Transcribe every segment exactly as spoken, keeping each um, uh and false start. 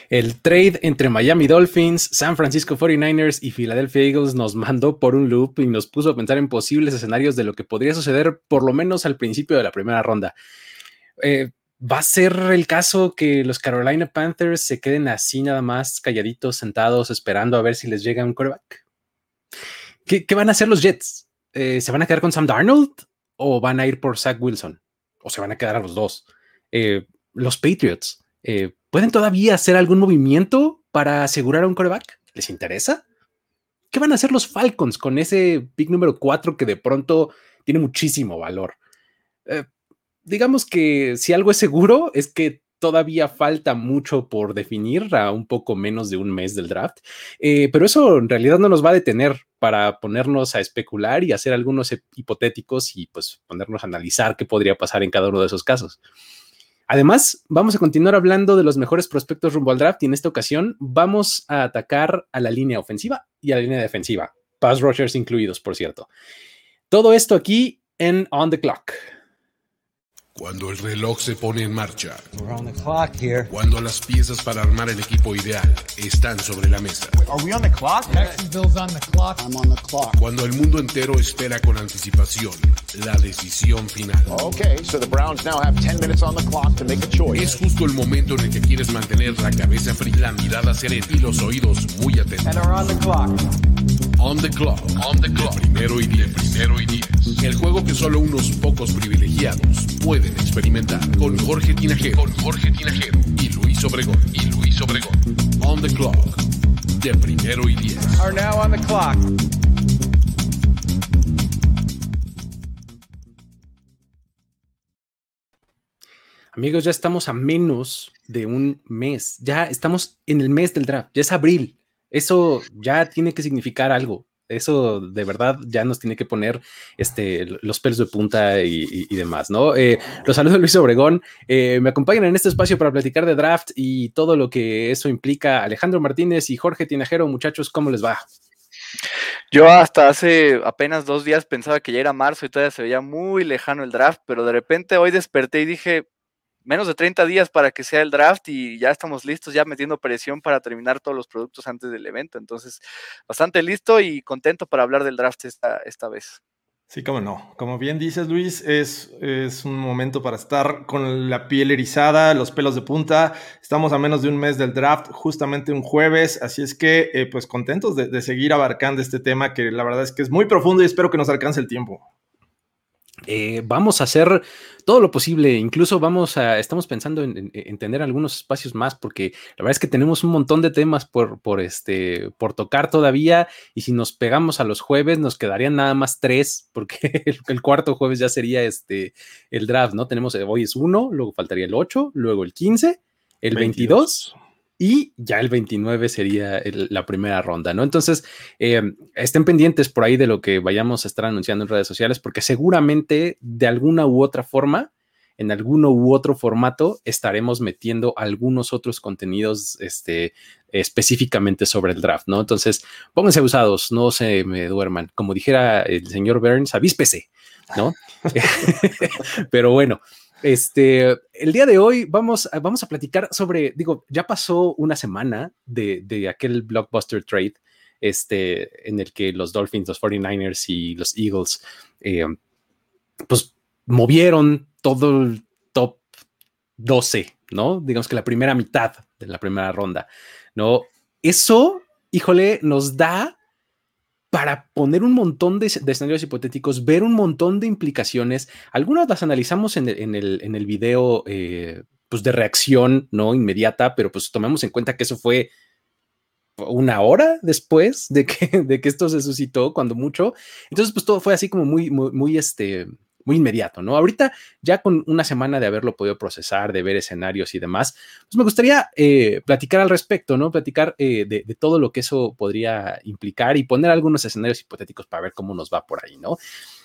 El trade entre Miami Dolphins, San Francisco cuarenta y nueve ers y Philadelphia Eagles nos mandó por un loop y nos puso a pensar en posibles escenarios de lo que podría suceder por lo menos al principio de la primera ronda. Eh, ¿Va a ser el caso que los Carolina Panthers se queden así nada más calladitos, sentados, esperando a ver si les llega un quarterback? ¿Qué, qué van a hacer los Jets? Eh, ¿Se van a quedar con Sam Darnold o van a ir por Zach Wilson? ¿O se van a quedar a los dos? Eh, los Patriots, eh, ¿pueden todavía hacer algún movimiento para asegurar a un quarterback? ¿Les interesa? ¿Qué van a hacer los Falcons con ese pick número cuatro que de pronto tiene muchísimo valor? Eh, digamos que si algo es seguro es que todavía falta mucho por definir a un poco menos de un mes del draft, eh, pero eso en realidad no nos va a detener para ponernos a especular y hacer algunos hipotéticos y pues ponernos a analizar qué podría pasar en cada uno de esos casos. Además, vamos a continuar hablando de los mejores prospectos rumbo al draft y en esta ocasión vamos a atacar a la línea ofensiva y a la línea defensiva, pass rushers incluidos, por cierto. Todo esto aquí en On the Clock. Cuando el reloj se pone en marcha. We're on the clock here. Cuando las piezas para armar el equipo ideal están sobre la mesa. Are we on the clock? Jacksonville's on the clock. I'm on the clock. Cuando el mundo entero espera con anticipación la decisión final. Okay, so the Browns now have ten minutes on the clock to make a choice. Es justo el momento en el que quieres mantener la cabeza fría, la mirada serena y los oídos muy atentos. And we're on the clock. On the Clock. On the Clock. De primero y diez. Primero y diez. El juego que solo unos pocos privilegiados pueden experimentar. Con Jorge Tinajero. Con Jorge Tinajero. Y Luis Obregón. Y Luis Obregón. On the Clock. De primero y diez. Are now on the clock. Amigos, ya estamos a menos de un mes. Ya estamos en el mes del draft. Ya es abril. Eso ya tiene que significar algo. Eso de verdad ya nos tiene que poner este, los pelos de punta y, y, y demás, ¿no? Eh, los saludos, Luis Obregón. Eh, me acompañan en este espacio para platicar de draft y todo lo que eso implica. Alejandro Martínez y Jorge Tinajero. Muchachos, ¿cómo les va? Yo hasta hace apenas dos días pensaba que ya era marzo y todavía se veía muy lejano el draft, pero de repente hoy desperté y dije, menos de treinta días para que sea el draft y ya estamos listos, ya metiendo presión para terminar todos los productos antes del evento. Entonces, bastante listo y contento para hablar del draft esta, esta vez. Sí, cómo no. Como bien dices, Luis, es, es un momento para estar con la piel erizada, los pelos de punta. Estamos a menos de un mes del draft, justamente un jueves, así es que eh, pues contentos de, de seguir abarcando este tema que la verdad es que es muy profundo y espero que nos alcance el tiempo. Eh, vamos a hacer todo lo posible, incluso vamos a, estamos pensando en, en, en tener algunos espacios más, porque la verdad es que tenemos un montón de temas por, por, este, por tocar todavía, y si nos pegamos a los jueves nos quedarían nada más tres, porque el, el cuarto jueves ya sería este, el draft, ¿no? Tenemos, hoy es uno, luego faltaría el ocho, luego el quince, el veintidós, y ya el veintinueve sería el, la primera ronda, ¿no? Entonces, eh, estén pendientes por ahí de lo que vayamos a estar anunciando en redes sociales, porque seguramente de alguna u otra forma, en alguno u otro formato, estaremos metiendo algunos otros contenidos este, específicamente sobre el draft, ¿no? Entonces, pónganse abusados, no se me duerman. Como dijera el señor Burns, avíspese, ¿no? Pero bueno. Este, el día de hoy vamos, vamos a platicar sobre, digo, ya pasó una semana de, de aquel blockbuster trade este, en el que los Dolphins, los cuarenta y nueve ers y los Eagles eh, pues movieron todo el top doce, ¿no? Digamos que la primera mitad de la primera ronda, ¿no? Eso, híjole, nos da para poner un montón de, de escenarios hipotéticos, ver un montón de implicaciones. Algunas las analizamos en el, en el, en el video eh, pues de reacción, ¿no? Inmediata, pero pues tomemos en cuenta que eso fue una hora después de que, de que esto se suscitó, cuando mucho. Entonces, pues todo fue así como muy, muy, muy este... muy inmediato, ¿no? Ahorita, ya con una semana de haberlo podido procesar, de ver escenarios y demás, pues me gustaría eh, platicar al respecto, ¿no? Platicar eh, de, de todo lo que eso podría implicar y poner algunos escenarios hipotéticos para ver cómo nos va por ahí, ¿no?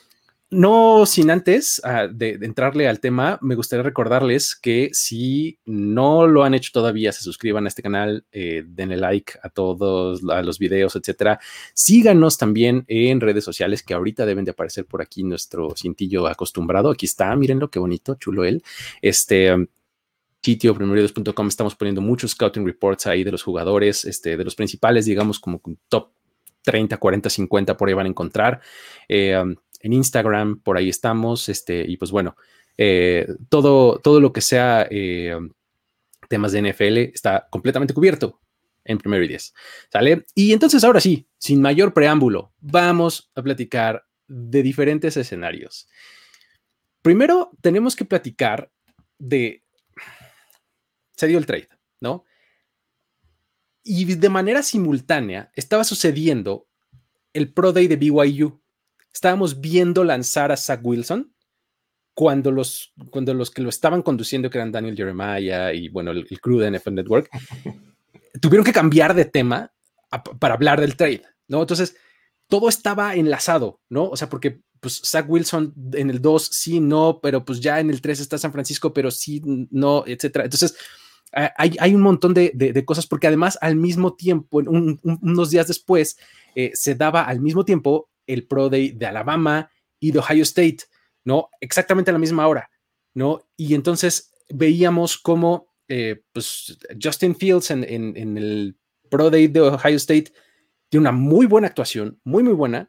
No sin antes uh, de, de entrarle al tema, me gustaría recordarles que si no lo han hecho todavía, se suscriban a este canal, eh, denle like a todos a los videos, etcétera. Síganos también en redes sociales que ahorita deben de aparecer por aquí nuestro cintillo acostumbrado. Aquí está, mírenlo, qué bonito, chulo él. Este... sitio, primero y diez punto com, estamos poniendo muchos scouting reports ahí de los jugadores, este, de los principales, digamos, como top treinta, cuarenta, cincuenta, por ahí van a encontrar. Eh, um, en Instagram, por ahí estamos, este, y pues bueno, eh, todo, todo lo que sea eh, temas de N F L está completamente cubierto en Primero y Diez, ¿sale? Y entonces ahora sí, sin mayor preámbulo, vamos a platicar de diferentes escenarios. Primero tenemos que platicar de, se dio el trade, ¿no? Y de manera simultánea estaba sucediendo el Pro Day de B Y U. Estábamos viendo lanzar a Zach Wilson cuando los, cuando los que lo estaban conduciendo, que eran Daniel Jeremiah y bueno, el, el crew de N F L Network, tuvieron que cambiar de tema a, para hablar del trade, ¿no? Entonces, todo estaba enlazado, ¿no? O sea, porque pues Zach Wilson en el dos sí, no, pero pues ya en el tres está San Francisco, pero sí, no, etcétera. Entonces, hay, hay un montón de, de, de cosas, porque además al mismo tiempo, un, un, unos días después, eh, se daba al mismo tiempo el Pro Day de Alabama y de Ohio State, ¿no? Exactamente a la misma hora, ¿no? Y entonces veíamos cómo eh, pues Justin Fields en, en, en el Pro Day de Ohio State tiene una muy buena actuación, muy, muy buena,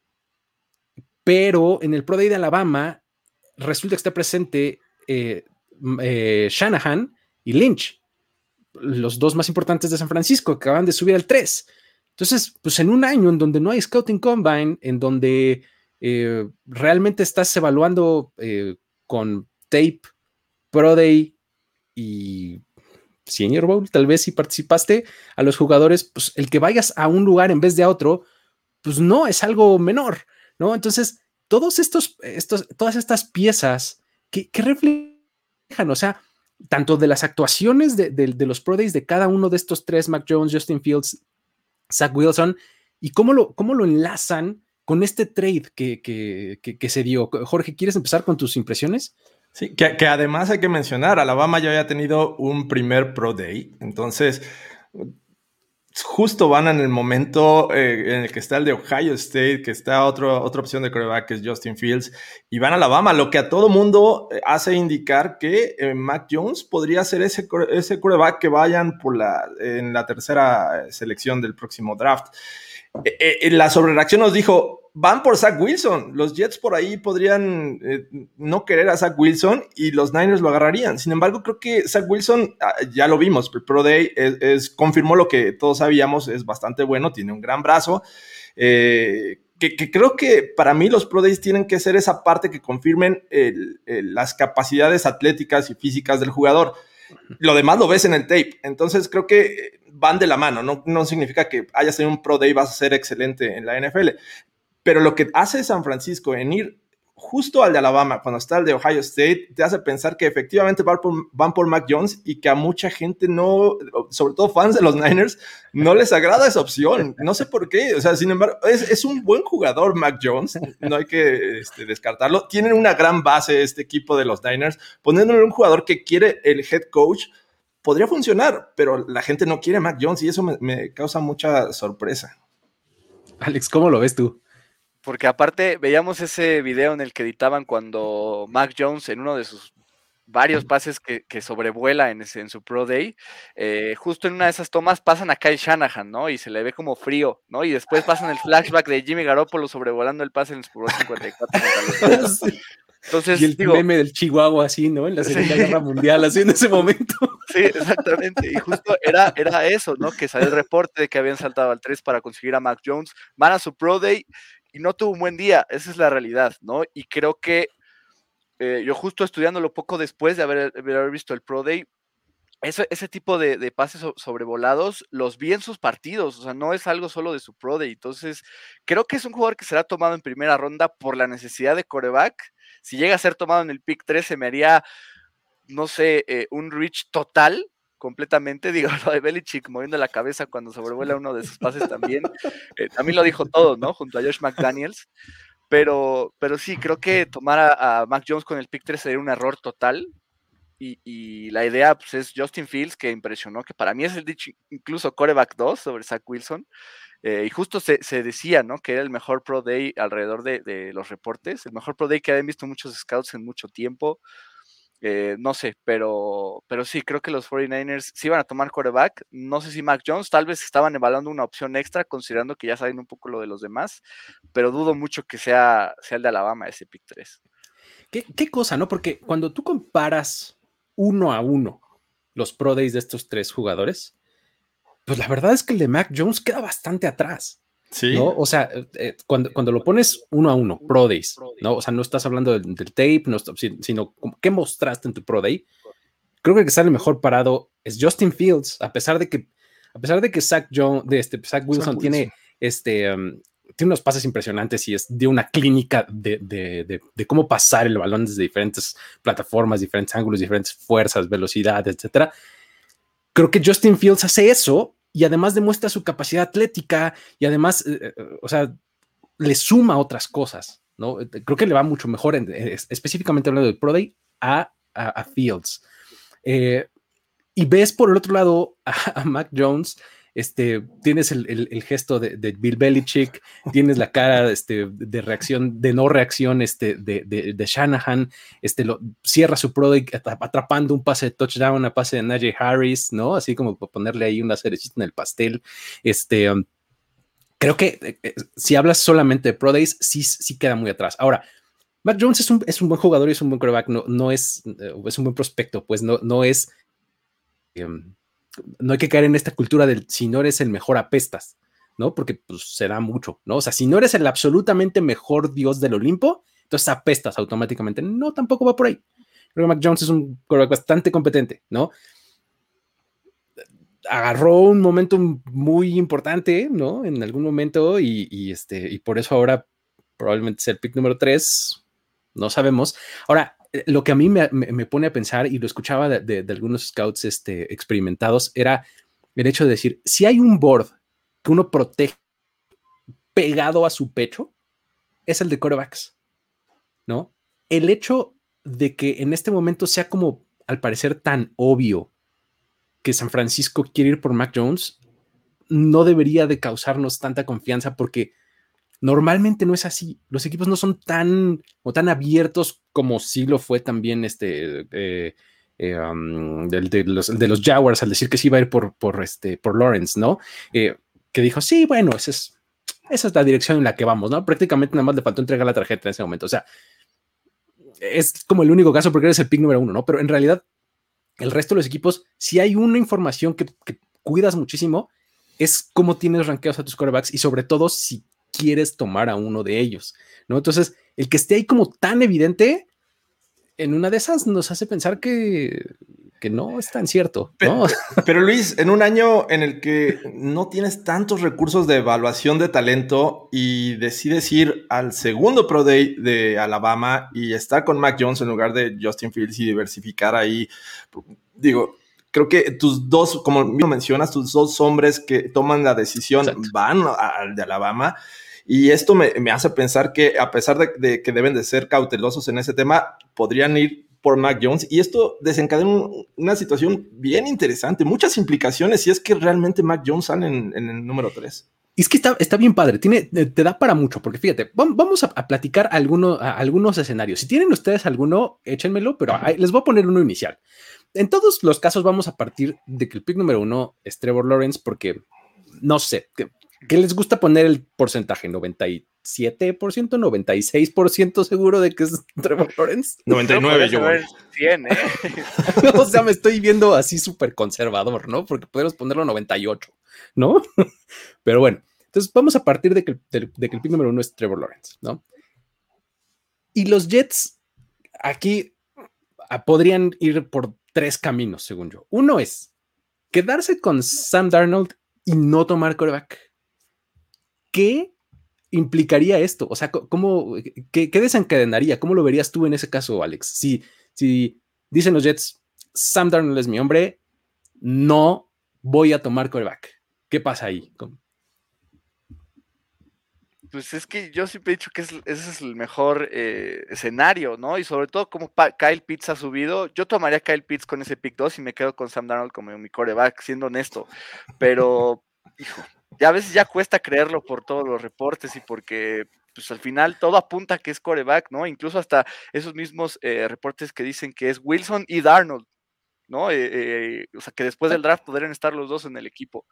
pero en el Pro Day de Alabama resulta que está presente eh, eh, Shanahan y Lynch, los dos más importantes de San Francisco, que acaban de subir al tres. Entonces, pues en un año en donde no hay Scouting Combine, en donde eh, realmente estás evaluando eh, con tape, Pro Day y Senior Bowl, tal vez si participaste, a los jugadores, pues el que vayas a un lugar en vez de a otro, pues no es algo menor, ¿no? Entonces, todos estos, estos todas estas piezas que, que reflejan, o sea, tanto de las actuaciones de, de, de los Pro Days de cada uno de estos tres, Mac Jones, Justin Fields, Zach Wilson, y cómo lo, cómo lo enlazan con este trade que, que, que, que se dio. Jorge, ¿quieres empezar con tus impresiones? Sí, que, que además hay que mencionar, Alabama ya había tenido un primer Pro Day, entonces justo van en el momento eh, en el que está el de Ohio State, que está otro, otra opción de quarterback, que es Justin Fields, y van a Alabama, lo que a todo mundo hace indicar que eh, Mac Jones podría ser ese, ese quarterback que vayan por la, en la tercera selección del próximo draft. Eh, eh, la sobrereacción nos dijo, van por Zach Wilson, los Jets por ahí podrían eh, no querer a Zach Wilson y los Niners lo agarrarían. Sin embargo, creo que Zach Wilson, ah, ya lo vimos, el Pro Day es, es, confirmó lo que todos sabíamos, es bastante bueno, tiene un gran brazo, eh, que, que creo que para mí los Pro Days tienen que ser esa parte que confirmen el, el, las capacidades atléticas y físicas del jugador. Lo demás lo ves en el tape, entonces creo que van de la mano, no, no significa que hayas tenido un Pro Day vas a ser excelente en la N F L, pero lo que hace San Francisco en ir justo al de Alabama, cuando está el de Ohio State, te hace pensar que efectivamente van por, van por Mac Jones y que a mucha gente no, sobre todo fans de los Niners, no les agrada esa opción. No sé por qué. O sea, sin embargo, es, es un buen jugador Mac Jones. No hay que este, descartarlo. Tienen una gran base este equipo de los Niners. Poniéndole un jugador que quiere el head coach, podría funcionar, pero la gente no quiere a Mac Jones y eso me, me causa mucha sorpresa. Alex, ¿cómo lo ves tú? Porque aparte veíamos ese video en el que editaban cuando Mac Jones en uno de sus varios pases que, que sobrevuela en, ese, en su Pro Day, eh, justo en una de esas tomas pasan a Kyle Shanahan, ¿no? Y se le ve como frío, ¿no? Y después pasan el flashback de Jimmy Garoppolo sobrevolando el pase en el Super Bowl cincuenta y cuatro. Sí. Entonces, y el digo, meme del Chihuahua así, ¿no? En la Segunda sí. Guerra Mundial, así en ese momento. Sí, exactamente. Y justo era, era eso, ¿no? Que salió el reporte de que habían saltado al tres para conseguir a Mac Jones. Van a su Pro Day y no tuvo un buen día. Esa es la realidad, ¿no? Y creo que eh, yo justo estudiándolo poco después de haber, de haber visto el Pro Day, ese, ese tipo de, de pases sobrevolados los vi en sus partidos, o sea, no es algo solo de su Pro Day. Entonces, creo que es un jugador que será tomado en primera ronda por la necesidad de quarterback. Si llega a ser tomado en el pick tres, se me haría, no sé, eh, un reach total, completamente. Digo, lo de Belichick moviendo la cabeza cuando sobrevuela uno de sus pases también. Eh, también lo dijo todo, ¿no? Junto a Josh McDaniels. Pero, pero sí, creo que tomar a, a Mac Jones con el pick tres sería un error total. Y, y la idea pues, es Justin Fields, que impresionó, que para mí es el dicho incluso quarterback dos sobre Zach Wilson. Eh, y justo se, se decía, ¿no? Que era el mejor Pro Day alrededor de, de los reportes, el mejor Pro Day que habían visto muchos scouts en mucho tiempo. Eh, no sé, pero, pero sí, creo que los cuarenta y nueve ers sí iban a tomar quarterback. No sé si Mac Jones, tal vez estaban evaluando una opción extra, considerando que ya saben un poco lo de los demás, pero dudo mucho que sea, sea el de Alabama ese pick tres. ¿Qué, qué cosa, ¿no? Porque cuando tú comparas uno a uno los Pro Days de estos tres jugadores, pues la verdad es que el de Mac Jones queda bastante atrás. Sí. ¿No? O sea, eh, cuando, cuando lo pones uno a uno, Pro Days, ¿no? O sea, no estás hablando del, del tape, no, sino qué mostraste en tu Pro Day. Creo que el que sale mejor parado es Justin Fields, a pesar de que, a pesar de que Zach, Jones, de este, Zach Wilson, Zach Wilson tiene, este, um, tiene unos pases impresionantes y es de una clínica de, de, de, de cómo pasar el balón desde diferentes plataformas, diferentes ángulos, diferentes fuerzas, velocidad, etcétera. Creo que Justin Fields hace eso y además demuestra su capacidad atlética y además, eh, o sea, le suma otras cosas, ¿no? Creo que le va mucho mejor, en, específicamente hablando del Pro Day, a, a, a Fields. Eh, y ves por el otro lado a, a Mac Jones, este, tienes el, el, el gesto de, de Bill Belichick, tienes la cara este, de reacción, de no reacción este, de, de, de Shanahan, este, lo, cierra su Pro Day atrapando un pase de touchdown, una pase de Najee Harris, ¿no? Así como para ponerle ahí una cerecita en el pastel. Este, um, creo que eh, si hablas solamente de Pro Days, sí, sí queda muy atrás. Ahora, Mac Jones es un, es un buen jugador y es un buen quarterback, no, no es, es un buen prospecto, pues no, no es... Um, no hay que caer en esta cultura del si no eres el mejor apestas, ¿no? Porque pues se da mucho, ¿no? O sea, si no eres el absolutamente mejor dios del Olimpo, entonces apestas automáticamente. No, tampoco va por ahí. Creo que Mac Jones es un quarterback bastante competente, ¿no? Agarró un momento muy importante, ¿no? En algún momento y, y, este, y por eso ahora probablemente sea el pick número tres, no sabemos. Ahora, lo que a mí me, me, me pone a pensar, y lo escuchaba de, de, de algunos scouts este, experimentados, era el hecho de decir, si hay un board que uno protege pegado a su pecho, es el de quarterbacks, ¿no? El hecho de que en este momento sea como, al parecer, tan obvio que San Francisco quiere ir por Mac Jones, no debería de causarnos tanta confianza porque normalmente no es así. Los equipos no son tan o tan abiertos como sí lo fue también este eh, eh, um, de, de, los, de los Jaguars al decir que sí iba a ir por, por, este, por Lawrence, ¿no? Eh, que dijo, sí, bueno, esa es, esa es la dirección en la que vamos, ¿no? Prácticamente nada más le faltó entregar la tarjeta en ese momento. O sea, es como el único caso porque eres el pick número uno, ¿no? Pero en realidad, el resto de los equipos, si hay una información que, que cuidas muchísimo, es cómo tienes rankeados a tus quarterbacks y sobre todo si quieres tomar a uno de ellos, ¿no? Entonces, el que esté ahí como tan evidente, en una de esas nos hace pensar que, que no es tan cierto, ¿no? Pero, pero Luis, en un año en el que no tienes tantos recursos de evaluación de talento y decides ir al segundo Pro Day de Alabama y estar con Mac Jones en lugar de Justin Fields y diversificar ahí, digo... Creo que tus dos, como mencionas, tus dos hombres que toman la decisión Exacto. van al de Alabama. Y esto me, me hace pensar que a pesar de, de que deben de ser cautelosos en ese tema, podrían ir por Mac Jones. Y esto desencadena un, una situación bien interesante. Muchas implicaciones si es que realmente Mac Jones sale en, en el número tres. Y es que está, está bien padre, tiene, te da para mucho, porque fíjate, vamos a, a platicar alguno, a algunos escenarios. Si tienen ustedes alguno, échenmelo, pero ahí, les voy a poner uno inicial. En todos los casos vamos a partir de que el pick número uno es Trevor Lawrence porque, no sé, que, que les gusta poner el porcentaje, noventa y siete por ciento, noventa y seis por ciento seguro de que es Trevor Lawrence. noventa y nueve, yo voy. cien, ¿eh? O sea, me estoy viendo así súper conservador, ¿no? Porque podemos ponerlo noventa y ocho, ¿no? Pero bueno, entonces vamos a partir de que, de, de que el pick número uno es Trevor Lawrence, ¿no? Y los Jets aquí a, podrían ir por tres caminos, según yo. Uno es quedarse con Sam Darnold y no tomar quarterback. ¿Qué implicaría esto? O sea, ¿cómo, qué, qué desencadenaría? ¿Cómo lo verías tú en ese caso, Alex? Si, si dicen los Jets, Sam Darnold es mi hombre, no voy a tomar quarterback. ¿Qué pasa ahí? Pues es que yo siempre he dicho que es, ese es el mejor eh, escenario, ¿no? Y sobre todo como pa- Kyle Pitts ha subido, yo tomaría a Kyle Pitts con ese pick dos y me quedo con Sam Darnold como mi quarterback, siendo honesto. Pero, hijo, ya a veces ya cuesta creerlo por todos los reportes y porque pues al final todo apunta que es quarterback, ¿no? Incluso hasta esos mismos eh, reportes que dicen que es Wilson y Darnold, ¿no? Eh, eh, o sea, que después del draft podrían estar los dos en el equipo.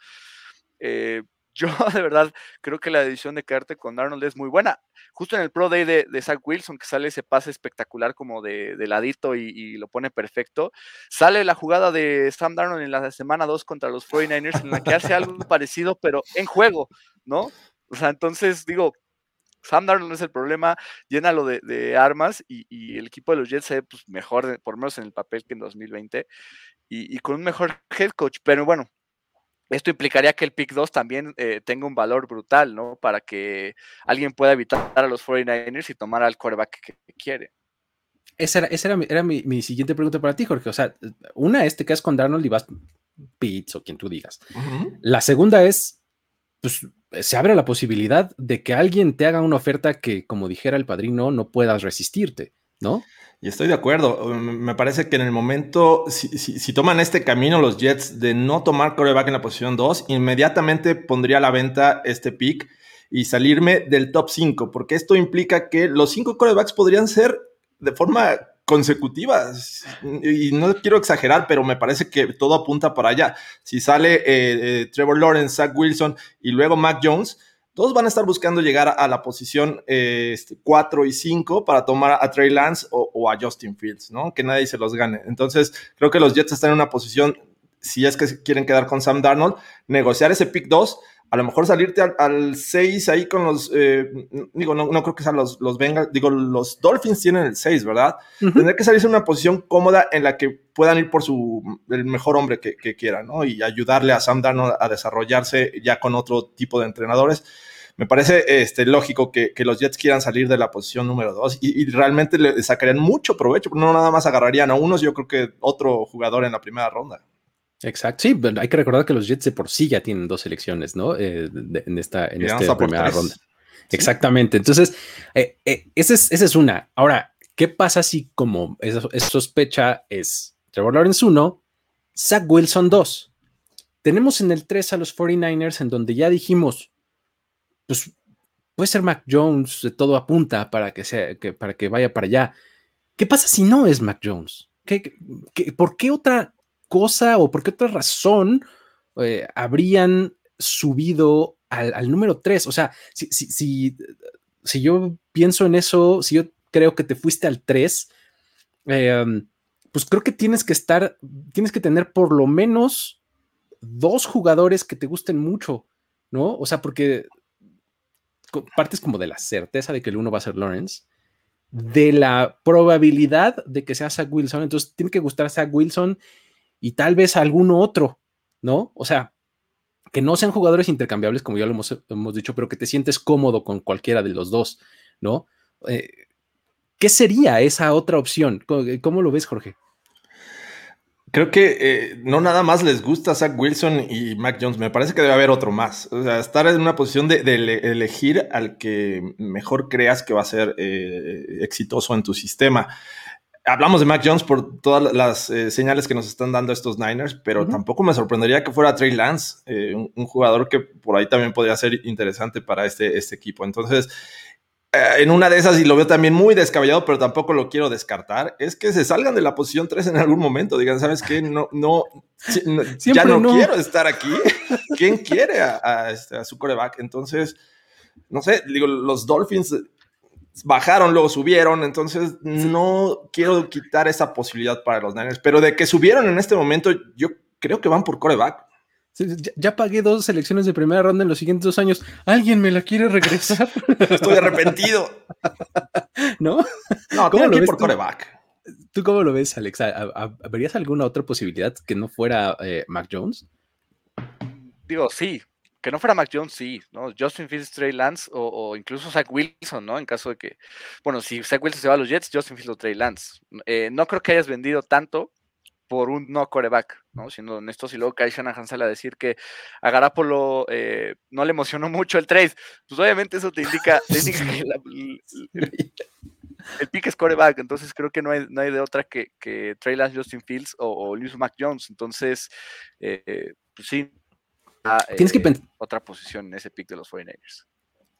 Eh, yo de verdad creo que la decisión de quedarte con Darnold es muy buena. Justo en el Pro Day de, de Zach Wilson, que sale ese pase espectacular como de, de ladito y, y lo pone perfecto, sale la jugada de Sam Darnold en la semana dos contra los cuarenta y nueve ers en la que hace algo parecido, pero en juego, ¿no? O sea, entonces digo, Sam Darnold no es el problema, llénalo de, de armas y, y el equipo de los Jets se ve pues, mejor, por lo menos en el papel que en dos mil veinte, y, y con un mejor head coach, pero bueno, esto implicaría que el pick dos también eh, tenga un valor brutal, ¿no? Para que alguien pueda evitar a los cuarenta y nueve ers y tomar al quarterback que, que quiere. Esa era, esa era, mi, era mi, mi siguiente pregunta para ti, Jorge. O sea, una es te quedas con Darnold y vas Pitts o quien tú digas. Uh-huh. La segunda es, pues, se abre la posibilidad de que alguien te haga una oferta que, como dijera el padrino, no puedas resistirte, ¿no? Y estoy de acuerdo. Me parece que en el momento, si, si, si toman este camino los Jets de no tomar quarterback en la posición dos, inmediatamente pondría a la venta este pick y salirme del top cinco, porque esto implica que los cinco quarterbacks podrían ser de forma consecutiva. Y no quiero exagerar, pero me parece que todo apunta para allá. Si sale eh, eh, Trevor Lawrence, Zach Wilson y luego Mac Jones, todos van a estar buscando llegar a la posición eh, cuatro y cinco para tomar a Trey Lance o, o a Justin Fields, ¿no? Que nadie se los gane. Entonces, creo que los Jets están en una posición, si es que quieren quedar con Sam Darnold, negociar ese pick dos, a lo mejor salirte al, al seis ahí con los, eh, digo, no, no creo que sean los, los Bengals, digo, los Dolphins tienen el seis, ¿verdad? Uh-huh. Tendrá que salirse en una posición cómoda en la que puedan ir por su, el mejor hombre que, que quieran, ¿no? Y ayudarle a Sam Darnold a desarrollarse ya con otro tipo de entrenadores. Me parece este, lógico que, que los Jets quieran salir de la posición número dos y, y realmente le sacarían mucho provecho, no nada más agarrarían a unos, yo creo que otro jugador en la primera ronda. Exacto, sí, pero hay que recordar que los Jets de por sí ya tienen dos selecciones, ¿no? Eh, de, en esta, en esta primera ronda. ¿Sí? Exactamente, entonces, eh, eh, esa, es, esa es una. Ahora, ¿qué pasa si como es, es sospecha es Trevor Lawrence uno, Zach Wilson dos? Tenemos en el tres a los cuarenta y nueve ers en donde ya dijimos, pues puede ser Mac Jones, de todo apunta para que, sea, que, para que vaya para allá. ¿Qué pasa si no es Mac Jones? ¿Qué, qué, ¿Por qué otra cosa o por qué otra razón eh, habrían subido al, al número tres? O sea, si, si, si, si yo pienso en eso, si yo creo que te fuiste al tres, eh, pues creo que tienes que estar, tienes que tener por lo menos dos jugadores que te gusten mucho, ¿no? O sea, porque partes como de la certeza de que el uno va a ser Lawrence, de la probabilidad de que sea Zach Wilson, entonces tiene que gustar Zach Wilson y tal vez alguno otro, ¿no? O sea, que no sean jugadores intercambiables, como ya lo hemos, hemos dicho, pero que te sientes cómodo con cualquiera de los dos, ¿no? Eh, ¿Qué sería esa otra opción? ¿Cómo, cómo lo ves, Jorge? Creo que eh, no nada más les gusta Zach Wilson y Mac Jones. Me parece que debe haber otro más. O sea, estar en una posición de, de ele- elegir al que mejor creas que va a ser eh, exitoso en tu sistema. Hablamos de Mac Jones por todas las eh, señales que nos están dando estos Niners, pero uh-huh. tampoco me sorprendería que fuera Trey Lance, eh, un, un jugador que por ahí también podría ser interesante para este, este equipo. Entonces, en una de esas, y lo veo también muy descabellado, pero tampoco lo quiero descartar, es que se salgan de la posición tres en algún momento. Digan, ¿sabes qué? No, no, no ya no, no quiero estar aquí. ¿Quién quiere a, a, a su quarterback? Entonces, no sé, digo, los Dolphins bajaron, luego subieron, entonces no quiero quitar esa posibilidad para los Niners, pero de que subieron en este momento, yo creo que van por quarterback. Ya, ya pagué dos selecciones de primera ronda en los siguientes dos años. ¿Alguien me la quiere regresar? Estoy arrepentido. ¿No? No, ¿Cómo tiene que ir ves por tú? quarterback. ¿Tú cómo lo ves, Alex? ¿Verías alguna otra posibilidad que no fuera eh, Mac Jones? Digo, sí. Que no fuera Mac Jones, sí, ¿no? Justin Fields, Trey Lance o, o incluso Zach Wilson, ¿no? En caso de que, bueno, si Zach Wilson se va a los Jets, Justin Fields o Trey Lance. Eh, no creo que hayas vendido tanto por un no quarterback, ¿no? Siendo honestos, y luego Kyle Shanahan sale a decir que a Garoppolo eh, no le emocionó mucho el trade. Pues obviamente eso te indica, te indica que la, el, el pick es quarterback, entonces creo que no hay, no hay de otra que, que Trey Lance, Justin Fields o, o Luis Mac Jones. Entonces, eh, pues sí, ah, Tienes eh, que pen- otra posición en ese pick de los cuarenta y nueve ers.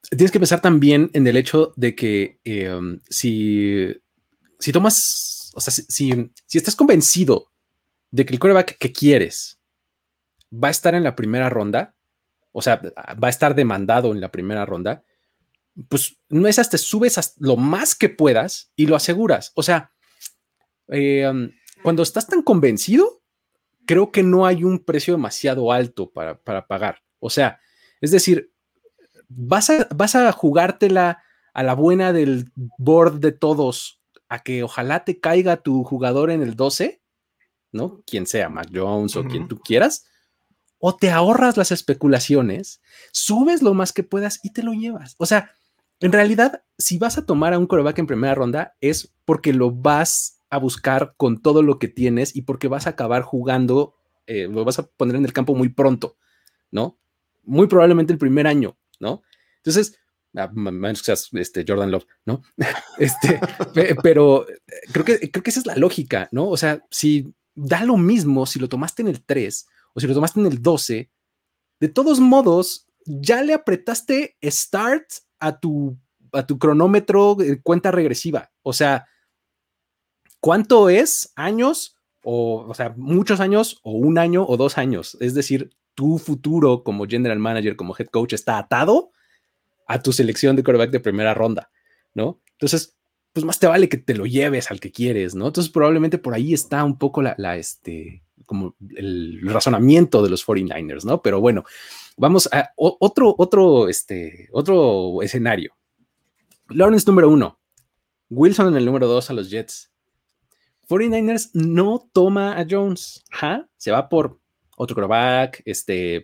tienes que pensar también en el hecho de que eh, um, si, si tomas, o sea, si, si, si estás convencido de que el quarterback que quieres va a estar en la primera ronda, o sea, va a estar demandado en la primera ronda, pues no es hasta subes hasta lo más que puedas y lo aseguras. O sea, eh, um, cuando estás tan convencido, creo que no hay un precio demasiado alto para, para pagar. O sea, es decir, vas a, vas a jugártela a la buena del board de todos, a que ojalá te caiga tu jugador en el doce, ¿no? Quien sea, Mac Jones o uh-huh. quien tú quieras, o te ahorras las especulaciones, subes lo más que puedas y te lo llevas. O sea, en realidad, si vas a tomar a un quarterback en primera ronda, es porque lo vas a buscar con todo lo que tienes y porque vas a acabar jugando, eh, lo vas a poner en el campo muy pronto, ¿no? Muy probablemente el primer año, ¿no? Entonces, a menos que seas este, Jordan Love, ¿no? este, pero creo que, creo que esa es la lógica, ¿no? O sea, si da lo mismo si lo tomaste en el tres o si lo tomaste en el doce, de todos modos, ya le apretaste start a tu, a tu cronómetro de cuenta regresiva. O sea, ¿cuánto es? ¿Años? O, o sea, muchos años o un año o dos años. Es decir, tu futuro como general manager, como head coach, está atado a tu selección de quarterback de primera ronda, ¿no? Entonces, pues más te vale que te lo lleves al que quieres, ¿no? Entonces, probablemente por ahí está un poco la, la este, como el razonamiento de los cuarenta y nueve ers, ¿no? Pero bueno, vamos a o, otro, otro, este, otro escenario. Lawrence número uno, Wilson en el número dos a los Jets. cuarenta y nueve ers no toma a Jones, ¿ja? Se va por otro quarterback, este,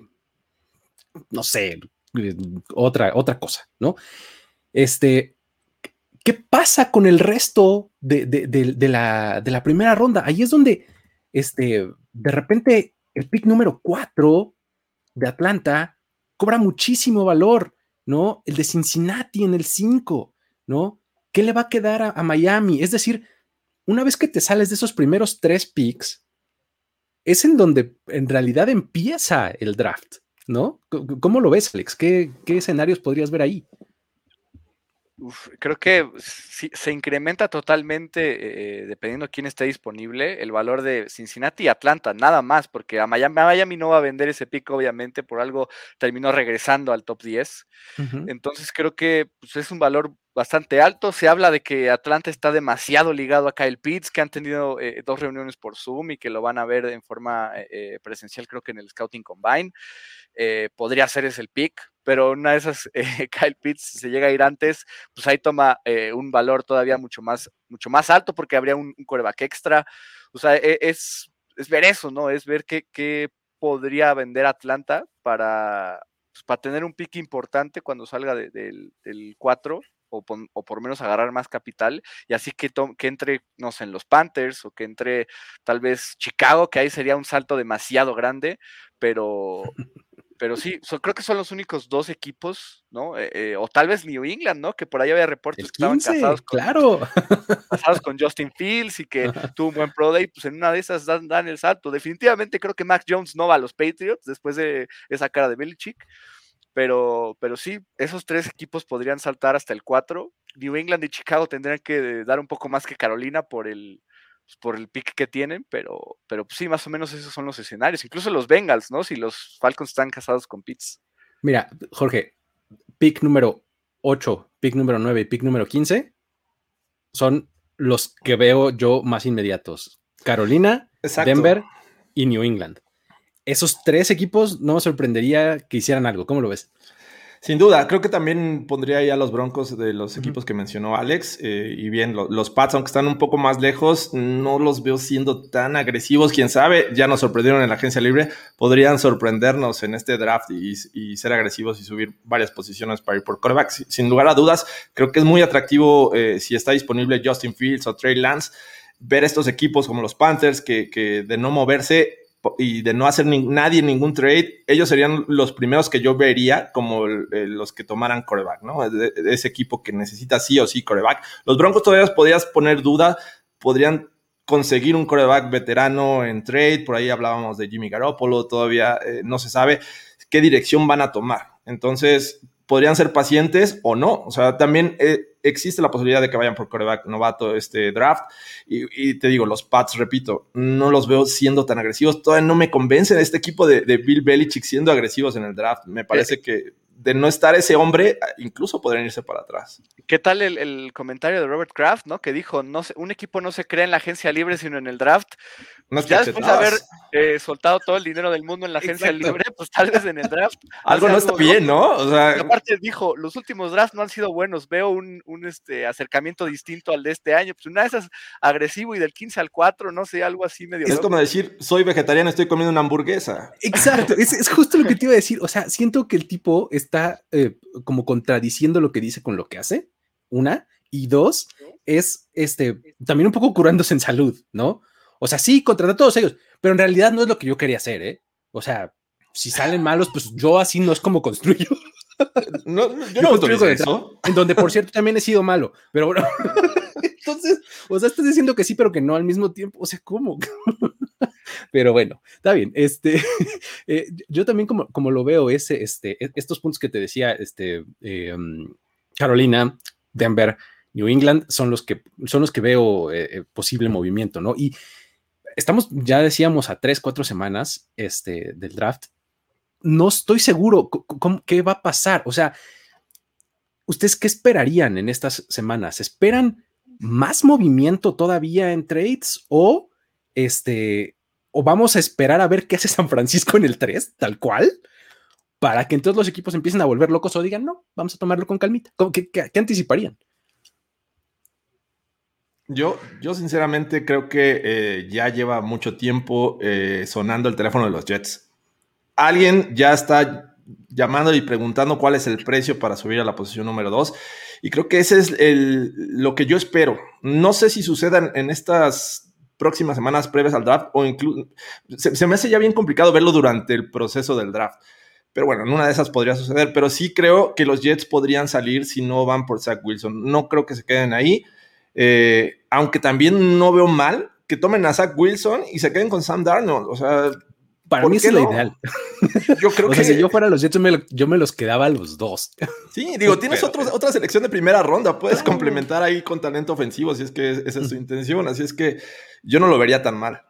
no sé, otra, otra cosa, ¿no? Este, ¿qué pasa con el resto de, de, de, de, la, de la primera ronda? Ahí es donde, este, de repente, el pick número cuatro de Atlanta cobra muchísimo valor, ¿no? El de Cincinnati en el cinco, ¿no? ¿Qué le va a quedar a, a Miami? Es decir, una vez que te sales de esos primeros tres picks, es en donde en realidad empieza el draft, ¿no? ¿Cómo lo ves, Alex? ¿Qué, qué escenarios podrías ver ahí? Uf, creo que sí, se incrementa totalmente, eh, dependiendo de quién esté disponible, el valor de Cincinnati y Atlanta, nada más, porque a Miami, a Miami no va a vender ese pick, obviamente, por algo terminó regresando al top diez. Uh-huh. Entonces creo que pues, es un valor bastante alto. Se habla de que Atlanta está demasiado ligado a Kyle Pitts, que han tenido eh, dos reuniones por Zoom y que lo van a ver en forma eh, presencial, creo que en el Scouting Combine. Eh, podría ser ese el pick, pero una de esas, eh, Kyle Pitts, si se llega a ir antes, pues ahí toma eh, un valor todavía mucho más, mucho más alto, porque habría un, un quarterback extra. O sea, es, es ver eso, ¿no? Es ver qué, qué podría vender Atlanta para, pues, para tener un pick importante cuando salga de, de, del cuatro, o por, o por menos agarrar más capital, y así que, to, que entre, no sé, en los Panthers, o que entre tal vez Chicago, que ahí sería un salto demasiado grande, pero... Pero sí, so, creo que son los únicos dos equipos, ¿no? Eh, eh, o tal vez New England, ¿no? Que por ahí había reportes el que estaban quince, casados con, claro. casados con Justin Fields y que tuvo un buen Pro Day, pues en una de esas dan, dan el salto. Definitivamente creo que Mac Jones no va a los Patriots después de esa cara de Belichick, pero, pero sí, esos tres equipos podrían saltar hasta el cuatro. New England y Chicago tendrían que dar un poco más que Carolina por el... por el pick que tienen, pero, pero sí, más o menos esos son los escenarios. Incluso los Bengals, ¿no? Si los Falcons están casados con Pitts. Mira, Jorge, pick número ocho, pick número nueve y pick número quince son los que veo yo más inmediatos. Carolina, exacto, Denver y New England. Esos tres equipos no me sorprendería que hicieran algo. ¿Cómo lo ves? Sin duda, creo que también pondría ahí a los Broncos de los uh-huh. equipos que mencionó Alex. Eh, y bien, lo, los Pats, aunque están un poco más lejos, no los veo siendo tan agresivos. Quién sabe, ya nos sorprendieron en la agencia libre. Podrían sorprendernos en este draft y, y ser agresivos y subir varias posiciones para ir por quarterback. Sin, sin lugar a dudas, creo que es muy atractivo eh, si está disponible Justin Fields o Trey Lance. Ver estos equipos como los Panthers, que, que de no moverse y de no hacer ni, nadie ningún trade, ellos serían los primeros que yo vería como el, el, los que tomaran quarterback, ¿no? De, de ese equipo que necesita sí o sí quarterback. Los Broncos todavía podías poner duda, podrían conseguir un quarterback veterano en trade, por ahí hablábamos de Jimmy Garoppolo, todavía eh, no se sabe qué dirección van a tomar. Entonces, podrían ser pacientes o no. O sea, también eh, existe la posibilidad de que vayan por quarterback novato este draft. Y, y te digo, los Pats, repito, no los veo siendo tan agresivos. Todavía no me convencen este equipo de, de Bill Belichick siendo agresivos en el draft. Me parece eh. que de no estar ese hombre, incluso podrían irse para atrás. ¿Qué tal el, el comentario de Robert Kraft, ¿no? Que dijo, no se, un equipo no se crea en la agencia libre, sino en el draft. Unas ya después de haber eh, soltado todo el dinero del mundo en la agencia Exacto. libre, pues tal vez en el draft. algo no algo, está bien, ¿no? O sea, aparte dijo, los últimos drafts no han sido buenos, veo un, un este, acercamiento distinto al de este año. Pues una de esas agresivo y del quince al cuatro, no sé, algo así medio. Es loco. como decir, soy vegetariano, estoy comiendo una hamburguesa. Exacto, es, es justo lo que te iba a decir. O sea, siento que el tipo está eh, como contradiciendo lo que dice con lo que hace, una, y dos, es este, también un poco curándose en salud, ¿no? O sea, sí, contra todos ellos, pero en realidad no es lo que yo quería hacer, ¿eh? O sea, si salen malos, pues yo así no es como construyo. No, no, yo, yo no construyo eso. En donde, por cierto, también he sido malo, pero bueno. Entonces, o sea, estás diciendo que sí, pero que no al mismo tiempo. O sea, ¿cómo? Pero bueno, está bien. Este, eh, yo también como, como lo veo, ese, este, estos puntos que te decía, este, eh, Carolina, Denver, New England, son los que, son los que veo eh, posible movimiento, ¿no? Y estamos, ya decíamos, a tres, cuatro semanas este, del draft. No estoy seguro qué va a pasar. O sea, ¿ustedes qué esperarían en estas semanas? ¿Esperan más movimiento todavía en trades o este, o vamos a esperar a ver qué hace San Francisco en el tres, tal cual, para que entonces los equipos empiecen a volver locos o digan, no, vamos a tomarlo con calmita? ¿Qué, qué, qué anticiparían? Yo, yo sinceramente creo que eh, ya lleva mucho tiempo eh, sonando el teléfono de los Jets. Alguien ya está llamando y preguntando cuál es el precio para subir a la posición número dos. Y creo que ese es el, lo que yo espero. No sé si sucedan en estas próximas semanas previas al draft o incluso... Se, se me hace ya bien complicado verlo durante el proceso del draft. Pero bueno, en una de esas podría suceder. Pero sí creo que los Jets podrían salir si no van por Zach Wilson. No creo que se queden ahí. Eh, aunque también no veo mal que tomen a Zach Wilson y se queden con Sam Darnold. O sea... Para mí es no? lo ideal. Yo creo o que... sea, si yo fuera los Jets, yo me, lo, yo me los quedaba a los dos. Sí, digo, tienes otro, otra selección de primera ronda. Puedes complementar ahí con talento ofensivo si es que esa es tu intención. Así es que yo no lo vería tan mal.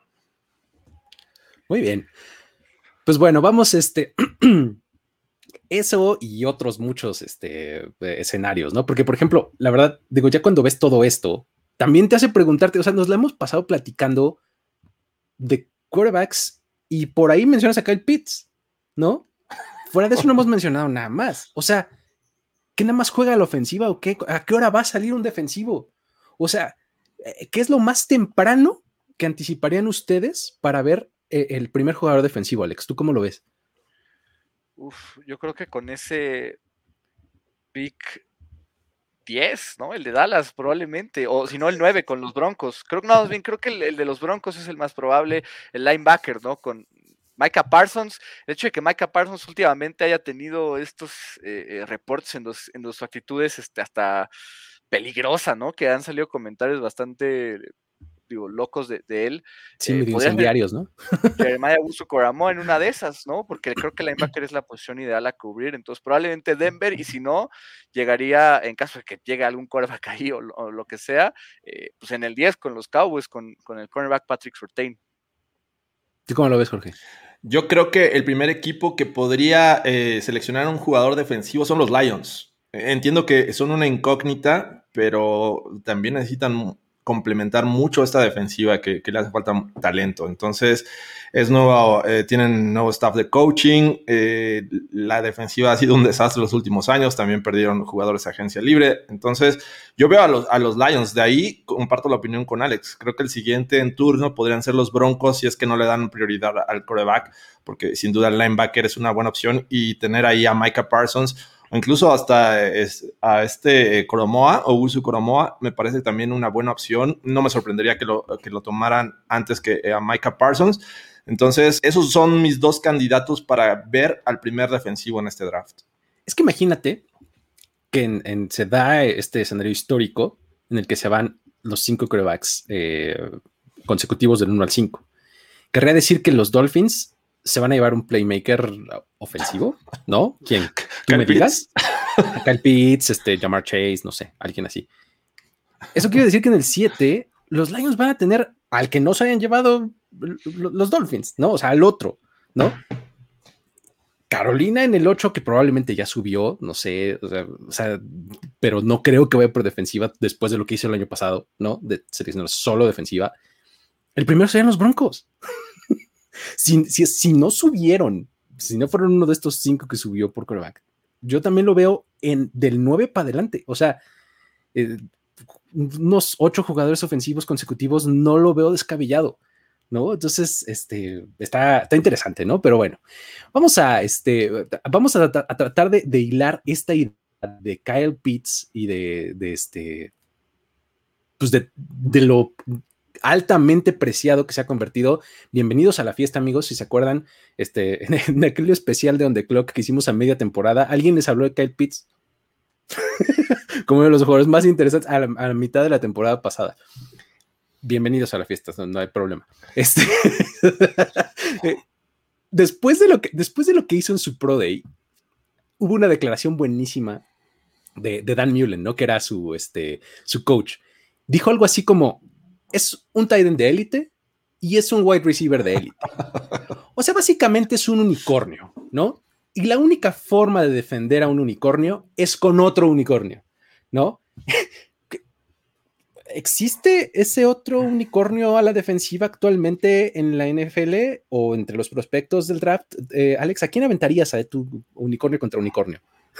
Muy bien. Pues bueno, vamos este... eso y otros muchos este, escenarios, ¿no? Porque, por ejemplo, la verdad, digo, ya cuando ves todo esto, también te hace preguntarte, o sea, nos la hemos pasado platicando de quarterbacks. Y por ahí mencionas a Kyle Pitts, ¿no? Fuera de eso no hemos mencionado nada más. O sea, ¿qué nada más juega a la ofensiva o qué? ¿A qué hora va a salir un defensivo? O sea, ¿qué es lo más temprano que anticiparían ustedes para ver el primer jugador defensivo, Alex? ¿Tú cómo lo ves? Uf, yo creo que con ese pick diez, ¿no? El de Dallas probablemente, o si no el nueve con los Broncos. Creo que no, más bien creo que el, el de los Broncos es el más probable, el linebacker, ¿no? Con Micah Parsons. El hecho de que Micah Parsons últimamente haya tenido estos eh, reportes en, los, en sus actitudes este, hasta peligrosa, ¿no? Que han salido comentarios bastante, digo, locos de, de él. Sí, eh, incendiarios, ¿no? Jeremiah Owusu-Koramoah en una de esas, ¿no? Porque creo que el linebacker es la posición ideal a cubrir. Entonces, probablemente Denver, y si no, llegaría, en caso de que llegue algún quarterback ahí o, o lo que sea, eh, pues en el diez con los Cowboys, con, con el cornerback Patrick Surtain. ¿Tú cómo lo ves, Jorge? Yo creo que el primer equipo que podría eh, seleccionar a un jugador defensivo son los Lions. Entiendo que son una incógnita, pero también necesitan complementar mucho esta defensiva que, que le hace falta talento. Entonces, es nuevo, eh, tienen nuevo staff de coaching. Eh, la defensiva ha sido un desastre los últimos años. También perdieron jugadores de agencia libre. Entonces, yo veo a los, a los Lions. De ahí comparto la opinión con Alex. Creo que el siguiente en turno podrían ser los Broncos si es que no le dan prioridad al quarterback, porque sin duda el linebacker es una buena opción, y tener ahí a Micah Parsons o incluso hasta es, a este Koramoah o Owusu-Koramoah me parece también una buena opción. No me sorprendería que lo, que lo tomaran antes que a Micah Parsons. Entonces, esos son mis dos candidatos para ver al primer defensivo en este draft. Es que imagínate que en, en, se da este escenario histórico en el que se van los cinco quarterbacks eh, consecutivos del uno al cinco. Querría decir que los Dolphins se van a llevar un playmaker ofensivo, ¿no? ¿Quién? ¿Tú me digas? Kyle Pitts, este, Jamar Chase, no sé, alguien así. Eso quiere decir que en el siete los Lions van a tener al que no se hayan llevado los Dolphins, ¿no? O sea, al otro, ¿no? Carolina en el ocho, que probablemente ya subió, no sé, o sea, o sea, pero no creo que vaya por defensiva después de lo que hizo el año pasado, ¿no? De seleccionar solo defensiva. El primero serían los Broncos. si, si, si no subieron, si no fueron uno de estos cinco que subió por quarterback, yo también lo veo en del nueve para adelante. O sea, eh, unos ocho jugadores ofensivos consecutivos no lo veo descabellado, ¿no? Entonces, este, está, está interesante, ¿no? Pero bueno, vamos a, este, vamos a, a tratar de, de hilar esta idea de Kyle Pitts y de, de este, pues de, de lo altamente preciado que se ha convertido. Bienvenidos a la fiesta, amigos. Si se acuerdan, este, en, en aquel especial de On The Clock que hicimos a media temporada, alguien les habló de Kyle Pitts como uno de los jugadores más interesantes a la, a la mitad de la temporada pasada. Bienvenidos a la fiesta, no, no hay problema. Este, después, de lo que, después de lo que hizo en su Pro Day, hubo una declaración buenísima de, de Dan Mullen, ¿no? Que era su, este, su coach. Dijo algo así como: es un tight end de élite y es un wide receiver de élite. O sea, básicamente es un unicornio, ¿no? Y la única forma de defender a un unicornio es con otro unicornio, ¿no? ¿Existe ese otro unicornio a la defensiva actualmente en la N F L o entre los prospectos del draft? Eh, Alex, ¿a quién aventarías a tu unicornio contra unicornio?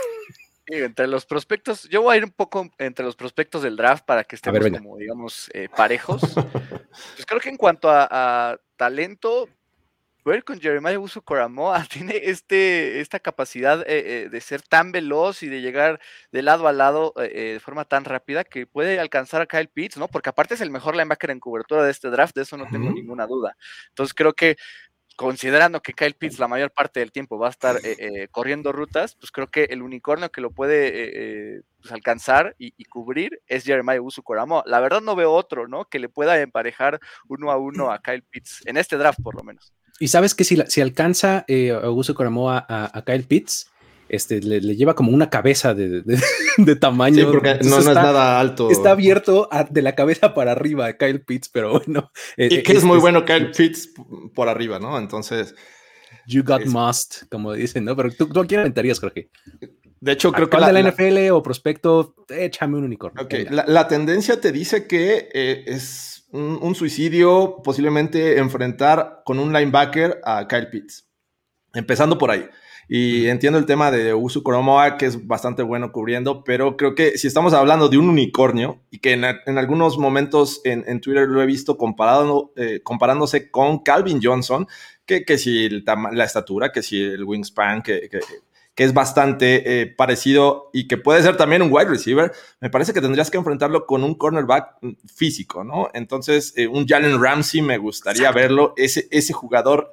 Entre los prospectos, yo voy a ir un poco entre los prospectos del draft para que estemos ver, como, digamos, eh, parejos. Pues creo que en cuanto a, a talento, voy a ir con Jeremiah Owusu-Koramoah. Tiene este, esta capacidad eh, eh, de ser tan veloz y de llegar de lado a lado eh, de forma tan rápida que puede alcanzar a Kyle Pitts, ¿no? Porque aparte es el mejor linebacker en cobertura de este draft, de eso no tengo uh-huh. ninguna duda. Entonces creo que, considerando que Kyle Pitts la mayor parte del tiempo va a estar eh, eh, corriendo rutas, pues creo que el unicornio que lo puede eh, eh, pues alcanzar y, y cubrir es Jeremiah Owusu-Koramoah. La verdad no veo otro, ¿no? Que le pueda emparejar uno a uno a Kyle Pitts, en este draft por lo menos. Y sabes que si, la, si alcanza eh, Owusu-Koramoah a, a Kyle Pitts, este, le, le lleva como una cabeza de, de, de tamaño. Sí, porque no, no está, es nada alto. Está abierto a, de la cabeza para arriba a Kyle Pitts, pero bueno. Eh, y que es, es muy es, bueno Kyle Pitts por arriba, ¿no? Entonces... You got es, must, como dicen, ¿no? Pero tú, ¿tú a quién aventarías, Jorge? De hecho, creo que... La, de la N F L o prospecto, échame un unicornio. Okay. La, la tendencia te dice que eh, es un, un suicidio posiblemente enfrentar con un linebacker a Kyle Pitts. Empezando por ahí. Y entiendo el tema de Owusu-Koramoah, que es bastante bueno cubriendo, pero creo que si estamos hablando de un unicornio, y que en, en algunos momentos en, en Twitter lo he visto comparado, eh, comparándose con Calvin Johnson, que, que si el, la estatura, que si el wingspan, que, que, que es bastante eh, parecido y que puede ser también un wide receiver, me parece que tendrías que enfrentarlo con un cornerback físico, ¿no? Entonces, eh, un Jalen Ramsey me gustaría Exacto. verlo, ese, ese jugador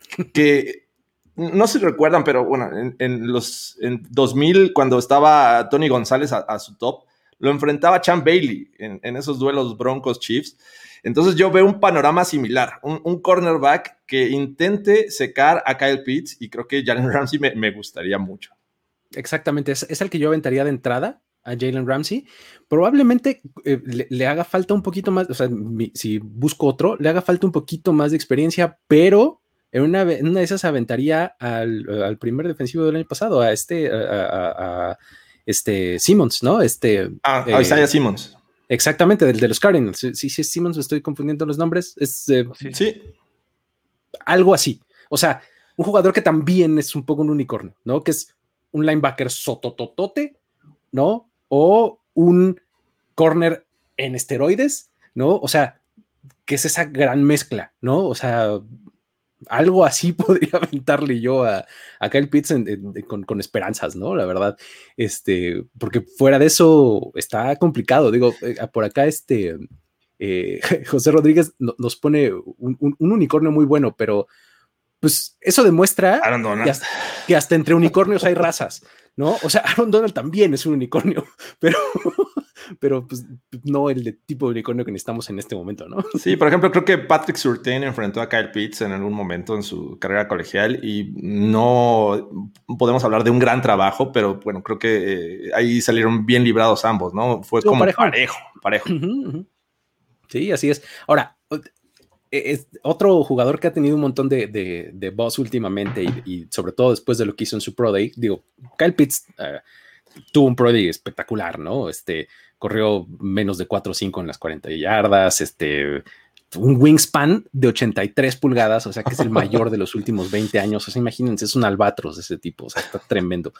que... No sé si recuerdan, pero bueno, en, en los en dos mil, cuando estaba Tony González a, a su top, lo enfrentaba Champ Bailey en, en esos duelos Broncos-Chiefs. Entonces yo veo un panorama similar, un, un cornerback que intente secar a Kyle Pitts, y creo que Jalen Ramsey me, me gustaría mucho. Exactamente, es, es el que yo aventaría de entrada a Jalen Ramsey. Probablemente eh, le, le haga falta un poquito más, o sea, mi, si busco otro, le haga falta un poquito más de experiencia, pero... En una, en una de esas aventaría al, al primer defensivo del año pasado, a este, a, a, a este Simmons, ¿no? Este, ah, eh, a Isaiah Simmons. Exactamente, del de los Cardinals. Sí, sí, es Simmons, estoy confundiendo los nombres. Es, eh, sí. sí. Algo así. O sea, un jugador que también es un poco un unicornio, ¿no? Que es un linebacker sotototote, ¿no? O un corner en esteroides, ¿no? O sea, que es esa gran mezcla, ¿no? O sea... Algo así podría aventarle yo a, a Kyle Pitts en, en, con, con esperanzas, ¿no? La verdad, este, porque fuera de eso está complicado. Digo, eh, por acá este eh, José Rodríguez no, nos pone un, un, un unicornio muy bueno, pero pues eso demuestra que hasta, que hasta entre unicornios hay razas, ¿no? O sea, Aaron Donald también es un unicornio, pero, pero pues no el de tipo de unicornio que necesitamos en este momento, ¿no? Sí, por ejemplo, creo que Patrick Surtain enfrentó a Kyle Pitts en algún momento en su carrera colegial y no podemos hablar de un gran trabajo, pero bueno, creo que eh, ahí salieron bien librados ambos, ¿no? Fue Estuvo como parejo. parejo, parejo. Uh-huh, uh-huh. Sí, así es. Ahora, es otro jugador que ha tenido un montón de, de, de buzz últimamente y, y sobre todo después de lo que hizo en su Pro Day, digo, Kyle Pitts uh, tuvo un Pro Day espectacular, ¿no? Este, corrió menos de cuatro o cinco en las cuarenta yardas, este, un wingspan de ochenta y tres pulgadas, o sea que es el mayor de los últimos veinte años, o sea, imagínense, es un albatros ese tipo, o sea, está tremendo.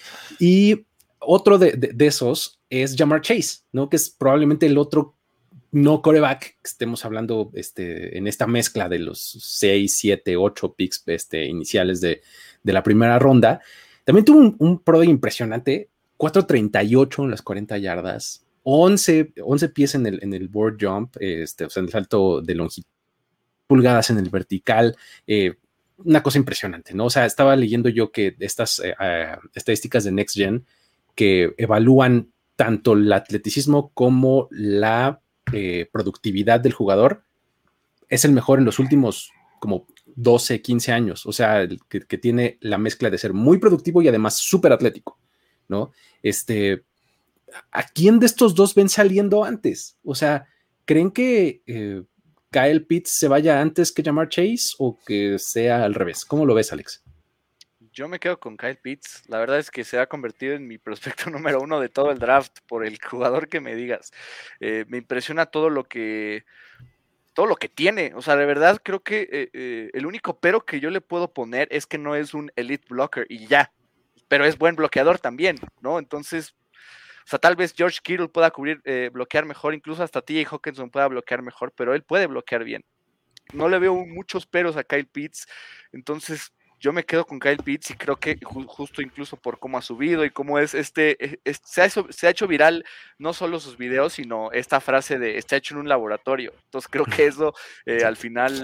Y otro de, de, de esos es Ja'Marr Chase, ¿no? Que es probablemente el otro no quarterback que estemos hablando este, en esta mezcla de los seis, siete, ocho picks este, iniciales de, de la primera ronda. También tuvo un, un pro day impresionante, cuatro treinta y ocho en las cuarenta yardas, once, once pies en el, en el board jump, este, o sea, en el salto de longitud, pulgadas en el vertical, eh, una cosa impresionante, ¿no? O sea, estaba leyendo yo que estas eh, uh, estadísticas de Next Gen que evalúan tanto el atleticismo como la Eh, productividad del jugador, es el mejor en los últimos como doce, quince años, o sea, el que, que tiene la mezcla de ser muy productivo y además súper atlético, ¿no? Este, ¿a quién de estos dos ven saliendo antes? O sea, ¿creen que eh, Kyle Pitts se vaya antes que Ja'Marr Chase o que sea al revés? ¿Cómo lo ves, Alex? Yo me quedo con Kyle Pitts. La verdad es que se ha convertido en mi prospecto número uno de todo el draft por el jugador que me digas. Eh, me impresiona todo lo que todo lo que tiene. O sea, de verdad creo que eh, eh, el único pero que yo le puedo poner es que no es un elite blocker y ya. Pero es buen bloqueador también, ¿no? Entonces, o sea, tal vez George Kittle pueda cubrir, eh, bloquear mejor, incluso hasta T J Hawkinson pueda bloquear mejor, pero él puede bloquear bien. No le veo muchos peros a Kyle Pitts. Entonces, yo me quedo con Kyle Pitts y creo que ju justo incluso por cómo ha subido y cómo es este, es, se, ha hecho, se ha hecho viral no solo sus videos, sino esta frase de está hecho en un laboratorio. Entonces creo que eso eh, al final